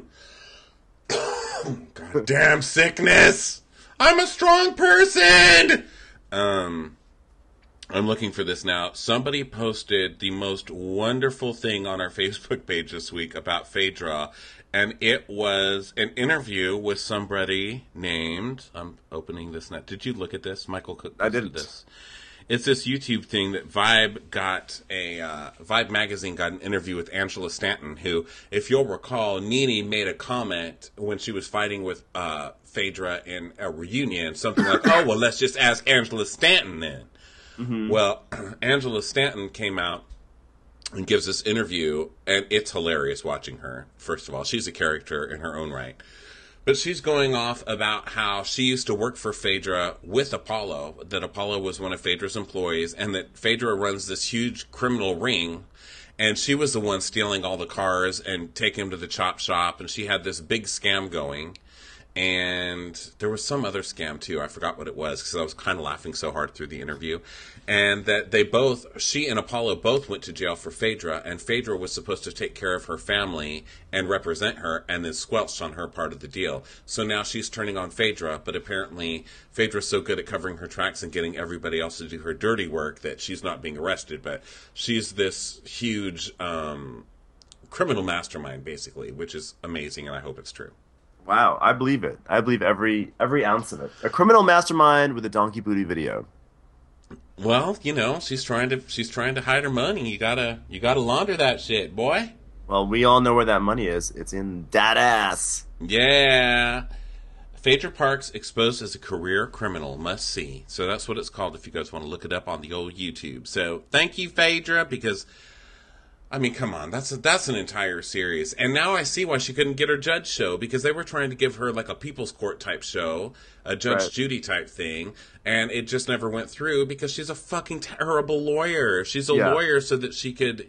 Goddamn sickness! I'm a strong person! I'm looking for this now. Somebody posted the most wonderful thing on our Facebook page this week about Phaedra, and it was an interview with somebody named... I'm opening this now. Did you look at this? Michael Cook posted I didn't. this. It's this YouTube thing that Vibe magazine got an interview with Angela Stanton, who, if you'll recall, Nene made a comment when she was fighting with Phaedra in a reunion, something like, oh, well, let's just ask Angela Stanton then. Mm-hmm. Well, Angela Stanton came out and gives this interview, and it's hilarious watching her, first of all. She's a character in her own right. But she's going off about how she used to work for Phaedra with Apollo, that Apollo was one of Phaedra's employees, and that Phaedra runs this huge criminal ring, and she was the one stealing all the cars and taking them to the chop shop, and she had this big scam going. And there was some other scam, too. I forgot what it was because I was kind of laughing so hard through the interview. And that she and Apollo both went to jail for Phaedra, and Phaedra was supposed to take care of her family and represent her, and then squelched on her part of the deal. So now she's turning on Phaedra, but apparently Phaedra's so good at covering her tracks and getting everybody else to do her dirty work that she's not being arrested. But she's this huge criminal mastermind, basically, which is amazing, and I hope it's true. Wow, I believe it. I believe every ounce of it. A criminal mastermind with a donkey booty video. Well, she's trying to hide her money. You gotta launder that shit, boy. Well, we all know where that money is. It's in that ass. Yeah. Phaedra Parks exposed as a career criminal, must see. So that's what it's called if you guys want to look it up on the old YouTube. So thank you, Phaedra, because I mean, come on, that's an entire series. And now I see why she couldn't get her judge show, because they were trying to give her like a People's Court type show, a Judge Judy type thing, and it just never went through because she's a fucking terrible lawyer. She's a lawyer so that she could,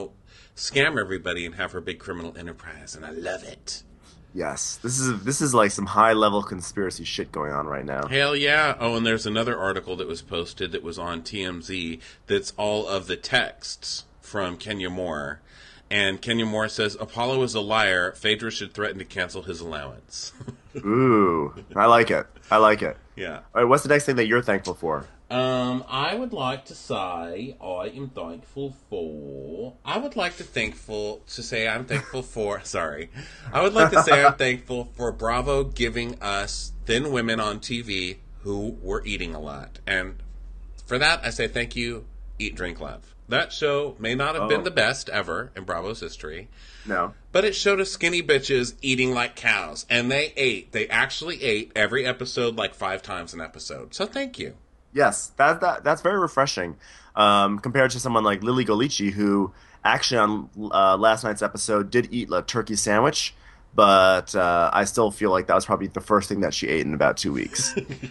scam everybody and have her big criminal enterprise, and I love it. Yes, this is like some high level conspiracy shit going on right now. Hell yeah. Oh, and there's another article that was posted that was on TMZ that's all of the texts from Kenya Moore, and Kenya Moore says Apollo is a liar. Phaedra should threaten to cancel his allowance. Ooh, I like it. Yeah. All right, what's the next thing that you're thankful for? I would like to say I am thankful for. I would like to say I'm thankful for. Sorry, I would like to say I'm thankful for Bravo giving us thin women on TV who were eating a lot, and for that I say thank you. Eat, Drink, Love. That show may not have been the best ever in Bravo's history. No. But it showed us skinny bitches eating like cows. And they ate. They actually ate every episode like 5 times an episode. So thank you. Yes, that's very refreshing. Compared to someone like Lily Golici, who actually on last night's episode did eat a turkey sandwich. but I still feel like that was probably the first thing that she ate in about 2 weeks.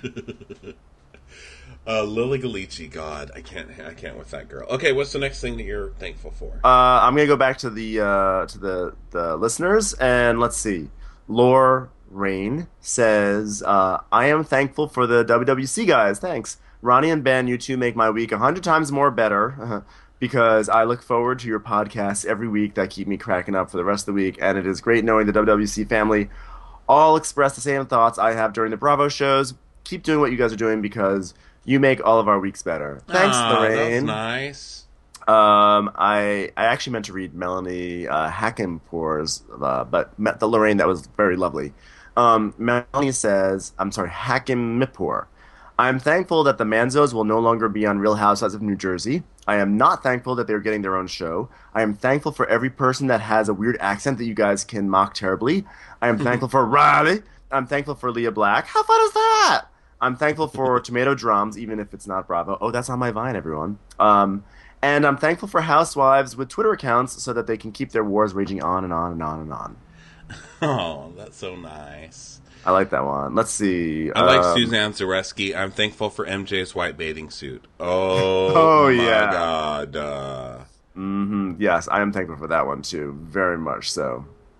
Lily Galici, God, I can't with that girl. Okay, what's the next thing that you're thankful for? I'm gonna go back to the listeners, and let's see. Lore Rain says, "I am thankful for the WWC guys. Thanks, Ronnie and Ben. You two make my week 100 times more better." Because I look forward to your podcasts every week that keep me cracking up for the rest of the week, and it is great knowing the WWC family all express the same thoughts I have during the Bravo shows. Keep doing what you guys are doing because you make all of our weeks better. Thanks, Ah, that's Lorraine. nice. I actually meant to read Melanie Hackenpour's, the Lorraine that was very lovely. Melanie says, I'm sorry, Hackenpour. I'm thankful that the Manzos will no longer be on Real Housewives of New Jersey. I am not thankful that they're getting their own show. I am thankful for every person that has a weird accent that you guys can mock terribly. I am thankful for Riley. I'm thankful for Leah Black. How fun is that? I'm thankful for Tomato Drums, even if it's not Bravo. Oh, that's on my Vine, everyone. And I'm thankful for housewives with Twitter accounts so that they can keep their wars raging on and on and on and on. Oh, that's so nice. I like that one. Let's see. I like Suzanne Zareski. I'm thankful for MJ's white bathing suit. Oh, Oh, my yeah. God. Yes, I am thankful for that one too. Very much so.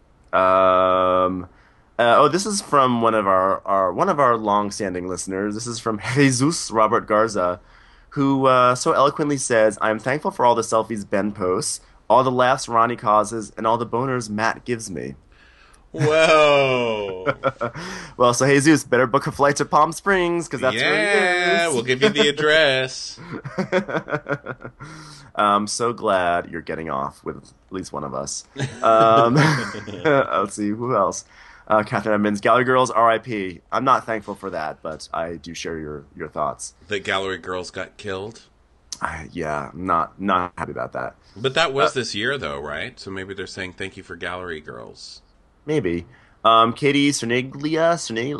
This is from one of our long-standing listeners. This is from Jesus Robert Garza, who so eloquently says, "I'm thankful for all the selfies Ben posts, all the laughs Ronnie causes, and all the boners Matt gives me." Whoa. Well, so Jesus, better book a flight to Palm Springs because that's where Yeah, he is. we'll give you the address. I'm so glad you're getting off with at least one of us. Let's see, who else? Catherine Edmonds, Gallery Girls, R.I.P. I'm not thankful for that, but I do share your thoughts. The gallery girls got killed. Yeah, I'm not happy about that. But that was this year, though, right? So maybe they're saying thank you for gallery girls. Maybe. Katie Cerniglia,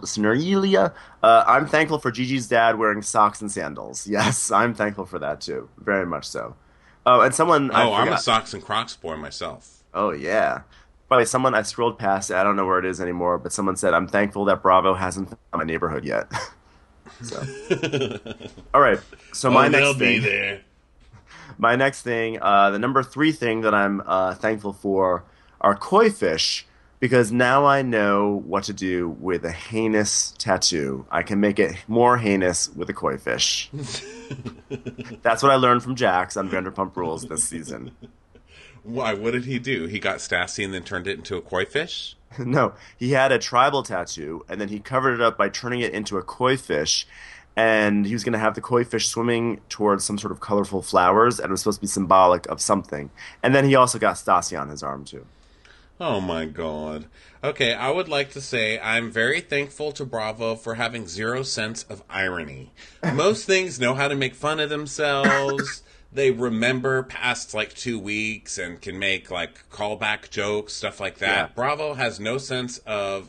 I'm thankful for Gigi's dad wearing socks and sandals. Yes, I'm thankful for that too. Very much so. Oh, and someone I I'm a forgot. socks and Crocs boy myself. Oh yeah. By the way, someone I scrolled past, I don't know where it is anymore, but someone said, I'm thankful that Bravo hasn't found my neighborhood yet. So. All right. So they'll be there. my next thing, the number 3 thing that I'm thankful for are koi fish, because now I know what to do with a heinous tattoo. I can make it more heinous with a koi fish. That's what I learned from Jax on Vanderpump Rules this season. Why? What did he do? He got Stassi and then turned it into a koi fish? No, he had a tribal tattoo, and then he covered it up by turning it into a koi fish, and he was going to have the koi fish swimming towards some sort of colorful flowers, and it was supposed to be symbolic of something. And then he also got Stassi on his arm, too. Oh my God. Okay, I would like to say I'm very thankful to Bravo for having zero sense of irony. Most things know how to make fun of themselves. They remember past like 2 weeks and can make like callback jokes, stuff like that. Yeah. Bravo has no sense of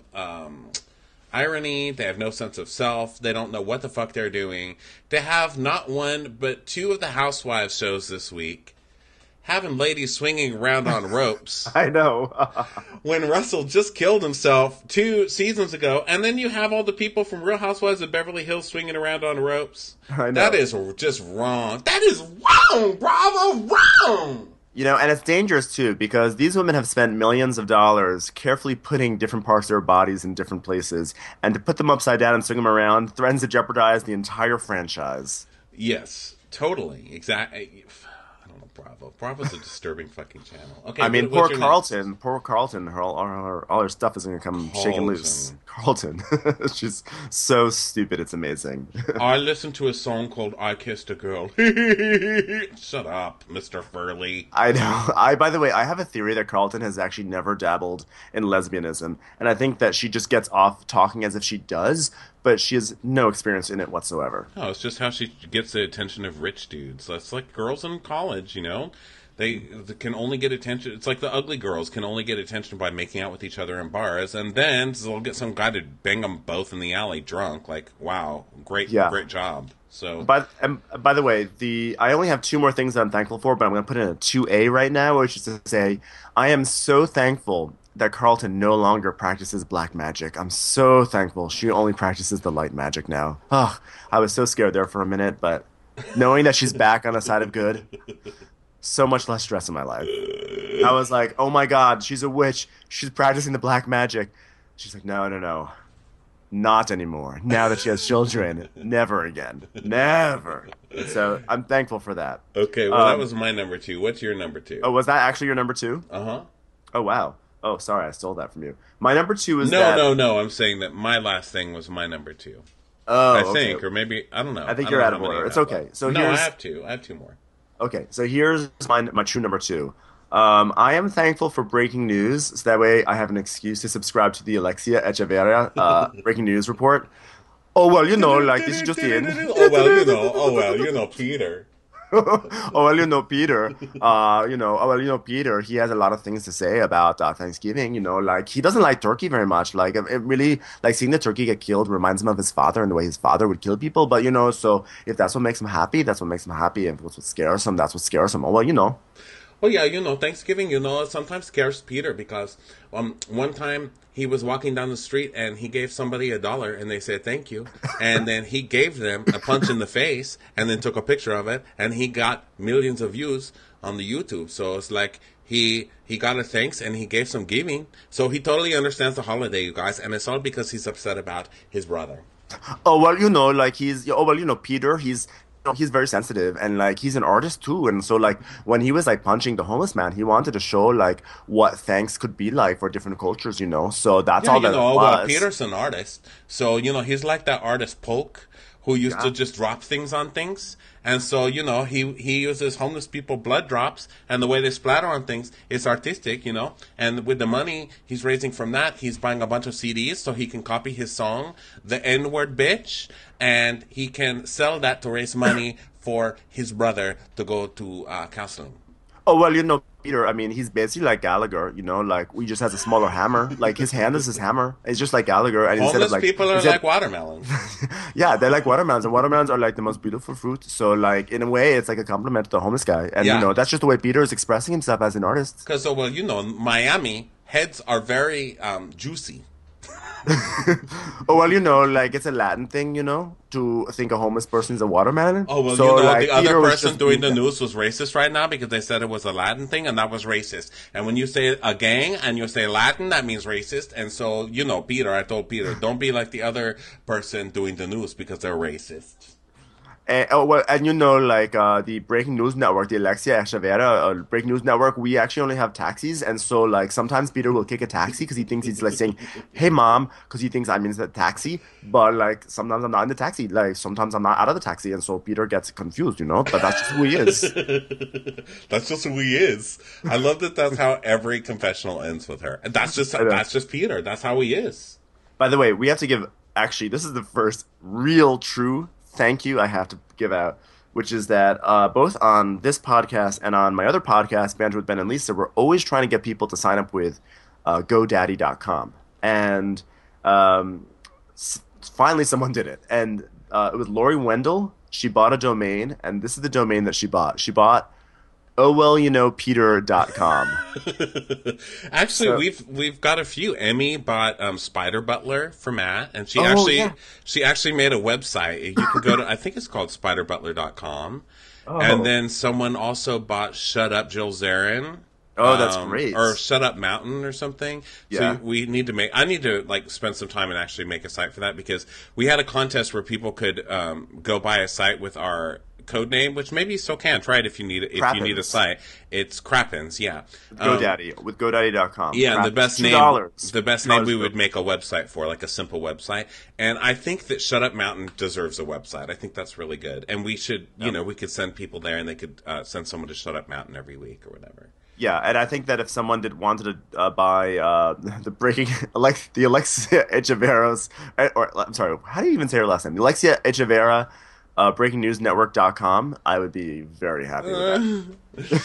irony. They have no sense of self. They don't know what the fuck they're doing. To have not one but 2 of the Housewives shows this week having ladies swinging around on ropes I know. when Russell just killed himself 2 seasons ago, and then you have all the people from Real Housewives of Beverly Hills swinging around on ropes. I know. That is just wrong. That is wrong, Bravo, wrong! You know, and it's dangerous, too, because these women have spent millions of dollars carefully putting different parts of their bodies in different places, and to put them upside down and swing them around threatens to jeopardize the entire franchise. Yes, totally. Exactly. I don't know, Bravo. Bravo's a disturbing fucking channel. Okay, I mean, what's your Poor Carlton, all her stuff is going to come shaking loose. Carlton. She's so stupid, it's amazing. next? I listened to a song called I Kissed a Girl. Shut up, Mr. Furley. I know. By the way, I have a theory that Carlton has actually never dabbled in lesbianism, and I think that she just gets off talking as if she does, but she has no experience in it whatsoever. No, it's just how she gets the attention of rich dudes. That's like girls in college, you know? They can only get attention. It's like the ugly girls can only get attention by making out with each other in bars, and then they'll get some guy to bang them both in the alley drunk. Like, wow, great job. So, By the way, I only have 2 more things that I'm thankful for, but I'm going to put in a 2A right now, which is to say, I am so thankful that Carlton no longer practices black magic. I'm so thankful. She only practices the light magic now. Oh, I was so scared there for a minute, but knowing that she's back on the side of good, so much less stress in my life. I was like, oh my God, she's a witch. She's practicing the black magic. She's like, no, no, no. Not anymore. Now that she has children, never again. Never. So I'm thankful for that. Okay, well, that was my number two. What's your number two? Oh, was that actually your number two? Uh-huh. Oh, wow. Oh, sorry, I stole that from you. My number two is No. I'm saying that my last thing was my number two. Oh, I okay. think, or maybe, I don't know. I think I you're don't out know of how many order. I It's have okay. left. So no, here's... I have two. I have two more. Okay, so here's my true number two. I am thankful for breaking news, so that way I have an excuse to subscribe to the Alexia Echeverria breaking news report. Oh, well, you know, like, this is just in. Oh, well, you know, Peter. Oh, well, you know, Peter, Peter, he has a lot of things to say about Thanksgiving, you know, like, he doesn't like turkey very much. Like, it really, like, seeing the turkey get killed reminds him of his father and the way his father would kill people. But, you know, so if that's what makes him happy, that's what makes him happy. And if it's what scares him, that's what scares him. Oh, well, you know. Well, yeah, you know, Thanksgiving, you know, sometimes scares Peter because one time he was walking down the street and he gave somebody $1 and they said thank you. And then he gave them a punch in the face and then took a picture of it and he got millions of views on the YouTube. So it's like he got a thanks and he gave some giving. So he totally understands the holiday, you guys. And it's all because he's upset about his brother. Oh, well, you know, like Peter, he's very sensitive and like he's an artist too, and so like when he was like punching the homeless man, he wanted to show like what thanks could be like for different cultures, you know. So that's all that it was. Well, Peter's an artist, so you know he's like that artist Polk who used to just drop things on things. And so, you know, he uses homeless people blood drops, and the way they splatter on things is artistic, you know. And with the money he's raising from that, he's buying a bunch of CDs so he can copy his song, The N-Word Bitch, and he can sell that to raise money for his brother to go to counseling. Oh, well, you know, Peter, I mean, he's basically like Gallagher, you know, like he just has a smaller hammer. Like his hand is his hammer. It's just like Gallagher. And Homeless instead of, like, people are like watermelons. Yeah, they're like watermelons, and watermelons are like the most beautiful fruit. So, like, in a way, it's like a compliment to the homeless guy. And, you know, that's just the way Peter is expressing himself as an artist. Because, well, you know, in Miami, heads are very juicy. Oh, well, you know, like, it's a Latin thing, you know, to think a homeless person is a watermelon. Oh, well, so, you know, like, the other Peter person doing the news was racist right now because they said it was a Latin thing, and that was racist. And when you say a gang and you say Latin, that means racist. And so, you know, I told Peter, don't be like the other person doing the news because they're racist. And you know, like the Breaking News Network, the Alexia Echeverria Breaking News Network, we actually only have taxis, and so like sometimes Peter will kick a taxi because he thinks he's like saying, "Hey, mom," because he thinks I'm in the taxi, but like sometimes I'm not in the taxi, like sometimes I'm not out of the taxi, and so Peter gets confused, you know. But that's just who he is. That's just who he is. I love that. That's how every confessional ends with her. That's just Peter. That's how he is. By the way, we have to give. Actually, this is the first real true thank you I have to give out, which is that both on this podcast and on my other podcast, Banter with Ben and Lisa, we're always trying to get people to sign up with GoDaddy.com. And finally someone did it. And it was Lori Wendell. She bought a domain, and this is the domain that she bought. She bought Peter.com. Actually, we've got a few. Emmy bought Spider Butler for Matt, and she actually made a website. You can go to, I think it's called spiderbutler.com. Oh. And then someone also bought Shut Up Jill Zarin. Oh, that's great. Or Shut Up Mountain or something. Yeah. So I need to like spend some time and actually make a site for that, because we had a contest where people could go buy a site with our code name, which maybe you still can. Try it if you need a site. It's Crappens, yeah. GoDaddy with GoDaddy.com. Yeah, and the best name we would make a website for, like a simple website. And I think that Shut Up Mountain deserves a website. I think that's really good. And we should, we could send people there, and they could send someone to Shut Up Mountain every week or whatever. Yeah, and I think that if someone wanted to buy the Alexia Echeverria's, or I'm sorry, how do you even say her last name? The Alexia Echeverria BreakingNewsNetwork.com, I would be very happy with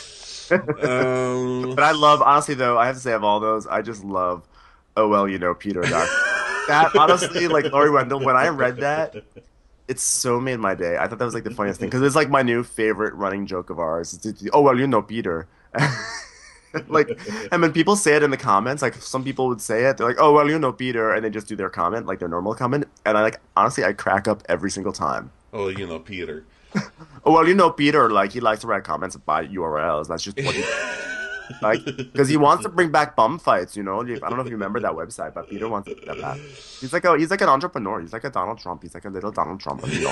that. But I love, honestly though, I have to say of all those, I just love Peter. That honestly, like Lori Wendell, when I read that, it so made my day. I thought that was like the funniest thing, because it's like my new favorite running joke of ours. Peter. Like, and when people say it in the comments, like some people would say it, they're like, "Oh, well, you know, Peter," and they just do their comment, like their normal comment, and I like honestly, I crack up every single time. Oh, Peter. Oh, well, you know, Peter, like he likes to write comments about URLs. That's just what he like because he wants to bring back bum fights. You know, I don't know if you remember that website, but Peter wants to do that. He's like an entrepreneur. He's like a Donald Trump. He's like a little Donald Trump. You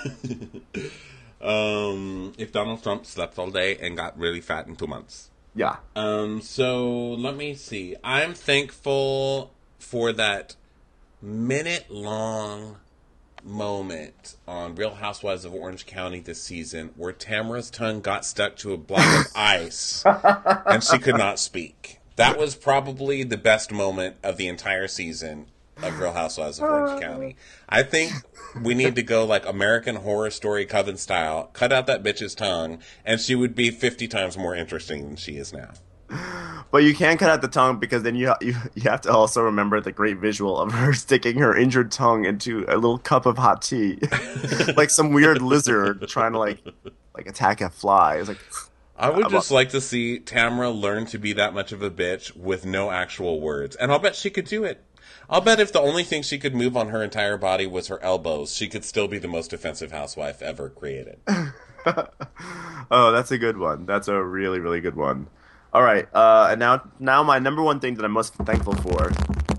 know? If Donald Trump slept all day and got really fat in 2 months. Yeah. So let me see. I'm thankful for that minute-long moment on Real Housewives of Orange County this season where Tamara's tongue got stuck to a block of ice and she could not speak. That was probably the best moment of the entire season of Real Housewives of Orange County. I think we need to go like American Horror Story Coven style, cut out that bitch's tongue, and she would be 50 times more interesting than she is now. But you can't cut out the tongue because then you have to also remember the great visual of her sticking her injured tongue into a little cup of hot tea, like some weird lizard trying to like attack a fly. It's like I would just like to see Tamara learn to be that much of a bitch with no actual words, and I'll bet she could do it. I'll bet if the only thing she could move on her entire body was her elbows, she could still be the most offensive housewife ever created. Oh, that's a good one. That's a really, really good one. All right, and now my number one thing that I'm most thankful for.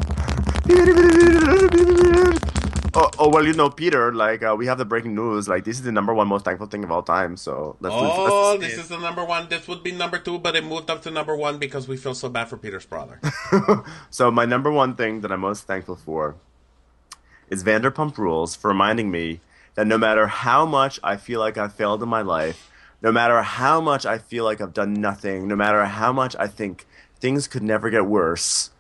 Oh well, you know, Peter. Like we have the breaking news. Like this is the number one most thankful thing of all time. So this is the number one. This would be number two, but it moved up to number one because we feel so bad for Peter's brother. So my number one thing that I'm most thankful for is Vanderpump Rules for reminding me that no matter how much I feel like I've failed in my life, no matter how much I feel like I've done nothing, no matter how much I think things could never get worse,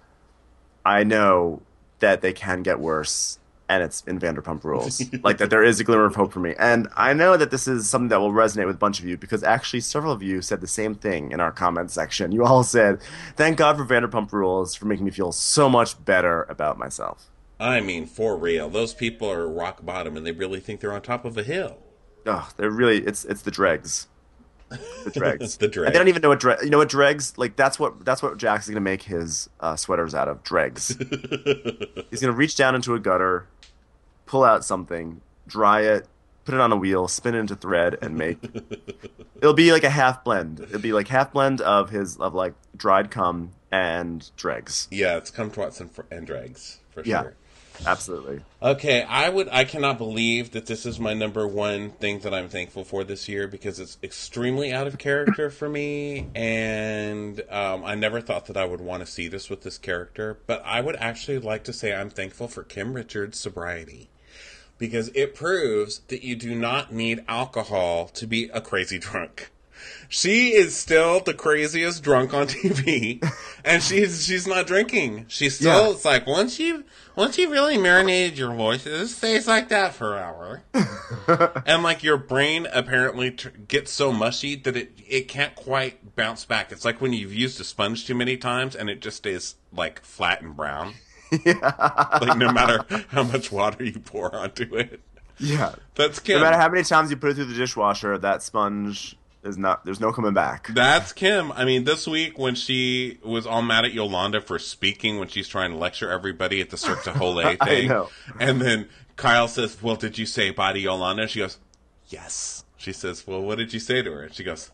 I know that they can get worse, and it's in Vanderpump Rules. Like that there is a glimmer of hope for me. And I know that this is something that will resonate with a bunch of you because actually several of you said the same thing in our comment section. You all said, "Thank God for Vanderpump Rules for making me feel so much better about myself." I mean, for real. Those people are rock bottom and they really think they're on top of a hill. Oh, they're really it's the dregs. The dregs. The dregs. And they don't even know what dregs. You know what dregs? Like that's what Jack's gonna make his sweaters out of. Dregs. He's gonna reach down into a gutter, pull out something, dry it, put it on a wheel, spin it into thread, and make. It'll be like a half blend. It'll be like half blend of like dried cum and dregs. Yeah, it's kumquats and dregs for sure. Yeah. Absolutely. Okay, I cannot believe that this is my number one thing that I'm thankful for this year because it's extremely out of character for me, and I never thought that I would want to see this with this character, but I would actually like to say I'm thankful for Kim Richards' sobriety because it proves that you do not need alcohol to be a crazy drunk. She is still the craziest drunk on TV, and she's not drinking. She's still, It's like, once you really marinated your voice, it just stays like that for an hour. And like your brain apparently gets so mushy that it can't quite bounce back. It's like when you've used a sponge too many times and it just stays like flat and brown. Yeah. Like no matter how much water you pour onto it. Yeah. That's Kim. No matter how many times you put it through the dishwasher, that sponge... there's no coming back. That's Kim. I mean, this week when she was all mad at Yolanda for speaking when she's trying to lecture everybody at the Cirque du Soleil thing. I know. And then Kyle says, "Well, did you say bye to Yolanda?" And she goes, "Yes." She says, "Well, what did you say to her?" And she goes,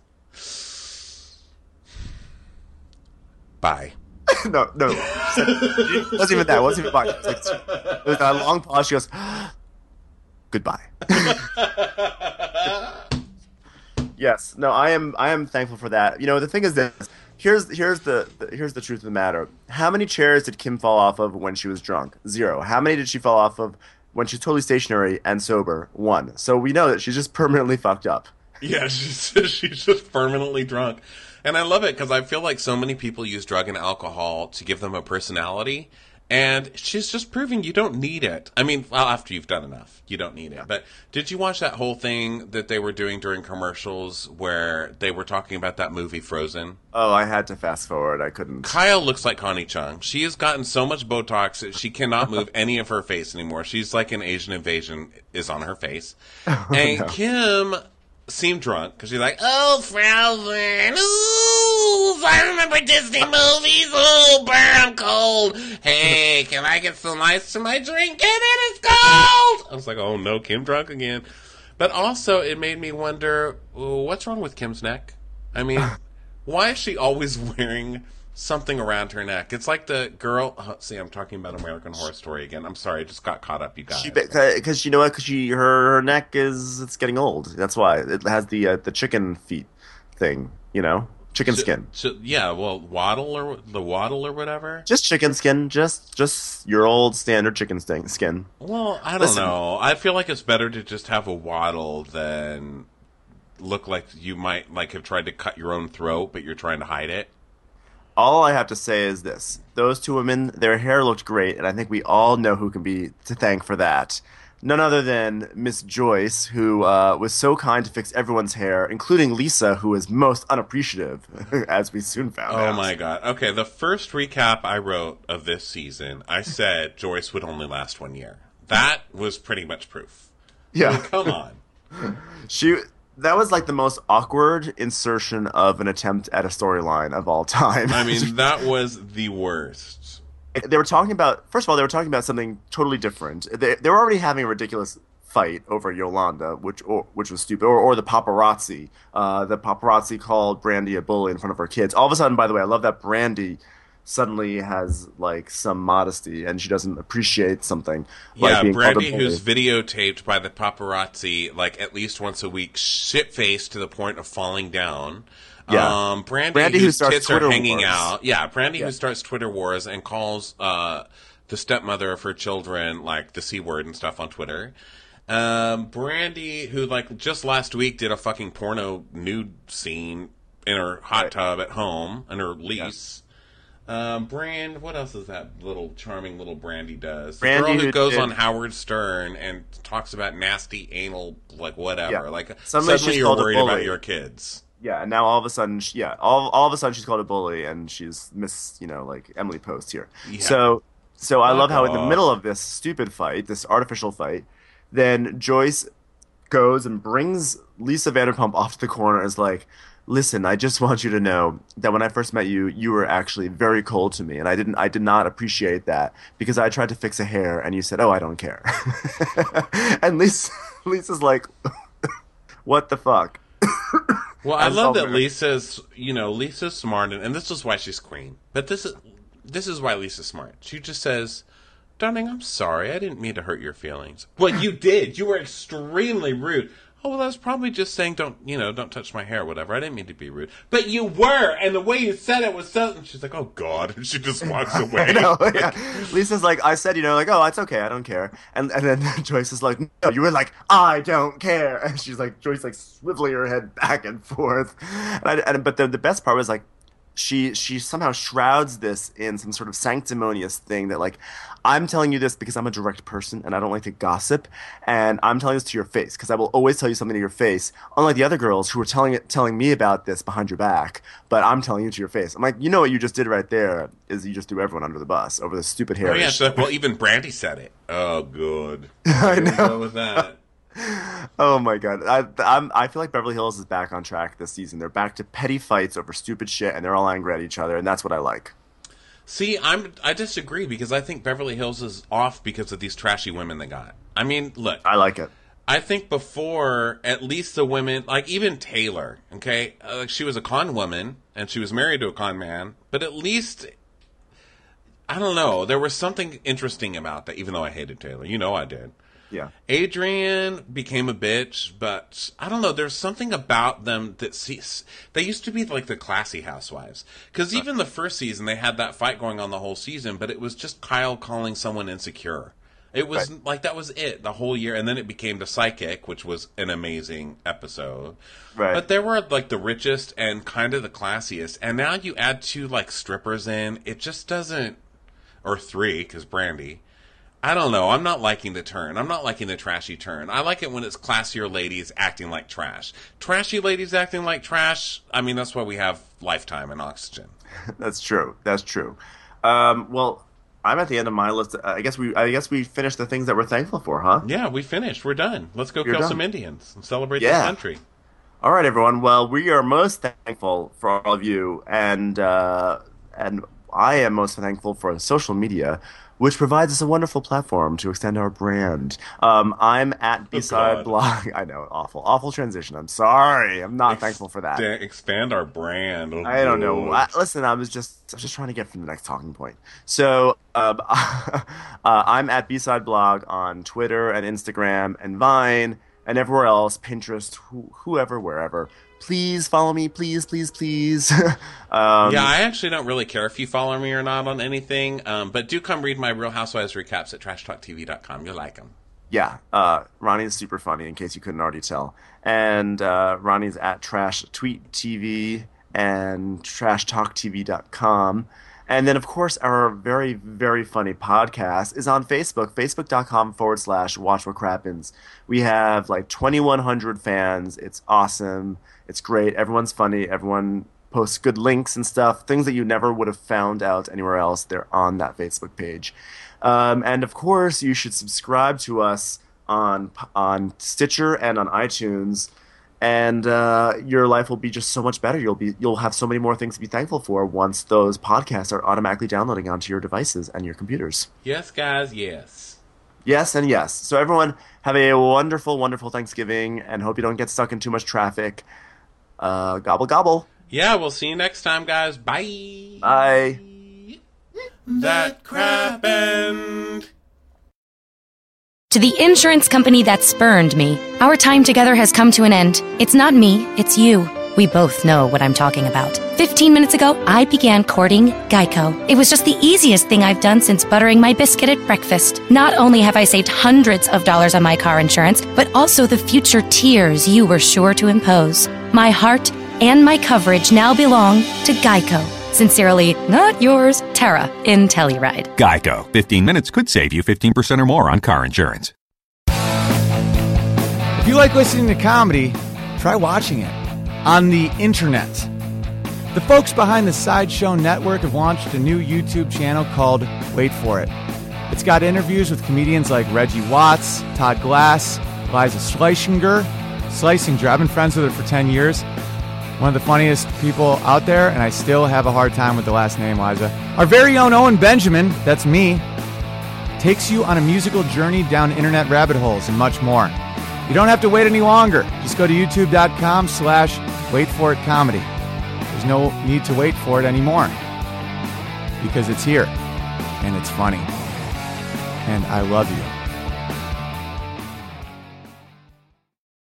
"Bye." No. It wasn't even that. It wasn't even bye. It was a long pause. She goes, "Goodbye." Yes. No, I am thankful for that. You know, the thing is this. Here's the truth of the matter. How many chairs did Kim fall off of when she was drunk? 0. How many did she fall off of when she's totally stationary and sober? 1. So we know that she's just permanently fucked up. Yeah, she's just permanently drunk. And I love it because I feel like so many people use drug and alcohol to give them a personality. And she's just proving you don't need it. I mean, well, after you've done enough, you don't need it. But did you watch that whole thing that they were doing during commercials where they were talking about that movie Frozen? Oh, I had to fast forward. I couldn't. Kyle looks like Connie Chung. She has gotten so much Botox that she cannot move any of her face anymore. She's like an Asian invasion is on her face. And no. Kim seem drunk because she's like, "Oh, Frozen, ooh, I remember Disney movies. Oh, burn, I'm cold. Hey, can I get some ice to my drink? Get it, it's cold." I was like, "Oh no, Kim drunk again." But also, it made me wonder, what's wrong with Kim's neck? I mean, why is she always wearing something around her neck? It's like the girl. See, I'm talking about American Horror Story again. I'm sorry, I just got caught up, you guys. Because you know what? Because her neck it's getting old. That's why it has the chicken feet thing. You know, chicken skin. Yeah, well, waddle or whatever. Just chicken skin. Just your old standard chicken skin. Well, I don't know. I feel like it's better to just have a waddle than look like you might have tried to cut your own throat, but you're trying to hide it. All I have to say is this. Those two women, their hair looked great, and I think we all know who can be to thank for that. None other than Miss Joyce, who was so kind to fix everyone's hair, including Lisa, who was most unappreciative, as we soon found out. Oh my god. Okay, the first recap I wrote of this season, I said Joyce would only last 1 year. That was pretty much proof. Yeah. I mean, come on. That was like the most awkward insertion of an attempt at a storyline of all time. I mean, that was the worst. They were talking about, first of all, they were talking about something totally different. They were already having a ridiculous fight over Yolanda, which was stupid, or the paparazzi. The paparazzi called Brandy a bully in front of her kids. All of a sudden, by the way, I love that Brandy suddenly has like some modesty and she doesn't appreciate something. Yeah, like Brandy, who's videotaped by the paparazzi like at least once a week, shit-faced to the point of falling down. Yeah. Brandy whose tits are hanging wars. out. Yeah, Brandy who starts Twitter wars and calls the stepmother of her children like the C word and stuff on Twitter. Brandy, who like just last week did a fucking porno nude scene in her hot tub at home in her lease. What else is that charming little Brandy does? The girl who goes on Howard Stern and talks about nasty anal, like whatever. Yeah. Like Suddenly you're worried about your kids. Yeah, and now all of a sudden, all of a sudden she's called a bully, and she's Miss, like Emily Post here. Yeah. So I love how in the middle of this stupid fight, this artificial fight, then Joyce goes and brings Lisa Vanderpump off to the corner and is like, "Listen, I just want you to know that when I first met you, you were actually very cold to me, and I did not appreciate that because I tried to fix a hair, and you said, 'Oh, I don't care.'" And Lisa's like, "What the fuck?" Well, I love that Lisa's smart, and this is why she's queen. But this is why Lisa's smart. She just says, "Darling, I'm sorry. I didn't mean to hurt your feelings." Well, you did. You were extremely rude. "Oh, well, I was probably just saying don't touch my hair or whatever. I didn't mean to be rude." But you were, and the way you said it was so... And she's like, "Oh, God." And she just walks away. I know, yeah. Lisa's like, I said, "Oh, it's okay. I don't care." And then Joyce is like, "No, you were like, I don't care." And she's like, Joyce like swiveling her head back and forth. But the best part was like, she somehow shrouds this in some sort of sanctimonious thing that like, I'm telling you this because I'm a direct person and I don't like to gossip, and I'm telling this to your face because I will always tell you something to your face, unlike the other girls who were telling me about this behind your back, but I'm telling you to your face. I'm like, what you just did right there is you just threw everyone under the bus over this stupid hair. Oh yeah, well even Brandy said it. Oh good. I know. Go with that. Oh my god, I feel like Beverly Hills is back on track this season. They're back to petty fights over stupid shit, and they're all angry at each other, and that's what I like. See, I disagree because I think Beverly Hills is off because of these trashy women they got. I mean, look, I like it. I think before, at least the women, like even Taylor, okay, she was a con woman and she was married to a con man, but at least, I don't know, there was something interesting about that. Even though I hated Taylor, I did. Yeah. Adrian became a bitch, but I don't know. There's something about them that they used to be like the classy housewives. Because even the first season, they had that fight going on the whole season, but it was just Kyle calling someone insecure. It was like that was it the whole year, and then it became The Psychic, which was an amazing episode. Right. But they were like the richest and kind of the classiest, and now you add 2 like strippers in, it just doesn't, or 3 because Brandy. I don't know. I'm not liking the turn. I'm not liking the trashy turn. I like it when it's classier ladies acting like trash. Trashy ladies acting like trash, I mean, that's why we have Lifetime and Oxygen. That's true. Well, I'm at the end of my list. I guess we finished the things that we're thankful for, huh? Yeah, we finished. We're done. Let's go kill some Indians and celebrate this country. All right, everyone. Well, we are most thankful for all of you, and I am most thankful for social media, which provides us a wonderful platform to extend our brand. I'm at B-Side Blog. I know, awful transition. I'm sorry. I'm not thankful for that. Expand our brand. Oh, I don't know. Listen, I was just trying to get from the next talking point. So, I'm at B-Side Blog on Twitter and Instagram and Vine and everywhere else, Pinterest, whoever, wherever. Please follow me, please. Yeah, I actually don't really care if you follow me or not on anything, but do come read my Real Housewives recaps at trashtalktv.com. You'll like them. Yeah, Ronnie is super funny, in case you couldn't already tell. And Ronnie's at Trash Tweet TV and trashtalktv.com. And then, of course, our very, very funny podcast is on Facebook, facebook.com/Watch What Crappens. We have like 2,100 fans. It's awesome. It's great. Everyone's funny. Everyone posts good links and stuff. Things that you never would have found out anywhere else. They're on that Facebook page. And, of course, you should subscribe to us on Stitcher and on iTunes. And your life will be just so much better. You'll have so many more things to be thankful for once those podcasts are automatically downloading onto your devices and your computers. Yes, guys, yes. Yes and yes. So everyone, have a wonderful, wonderful Thanksgiving, and hope you don't get stuck in too much traffic. Gobble, gobble. Yeah, we'll see you next time, guys. Bye. Bye. That crappened. To the insurance company that spurned me, our time together has come to an end. It's not me, it's you. We both know what I'm talking about. 15 minutes ago, I began courting Geico. It was just the easiest thing I've done since buttering my biscuit at breakfast. Not only have I saved hundreds of dollars on my car insurance, but also the future tears you were sure to impose. My heart and my coverage now belong to Geico. Sincerely, not yours, Tara in Telluride. Geico. 15 minutes could save you 15% or more on car insurance. If you like listening to comedy, try watching it on the internet. The folks behind the Sideshow Network have launched a new YouTube channel called Wait For It. It's got interviews with comedians like Reggie Watts, Todd Glass, Liza Schlesinger. I've been friends with her for 10 years. One of the funniest people out there, and I still have a hard time with the last name, Liza. Our very own Owen Benjamin, that's me, takes you on a musical journey down internet rabbit holes and much more. You don't have to wait any longer. Just go to youtube.com/waitforitcomedy. There's no need to wait for it anymore because it's here and it's funny. And I love you.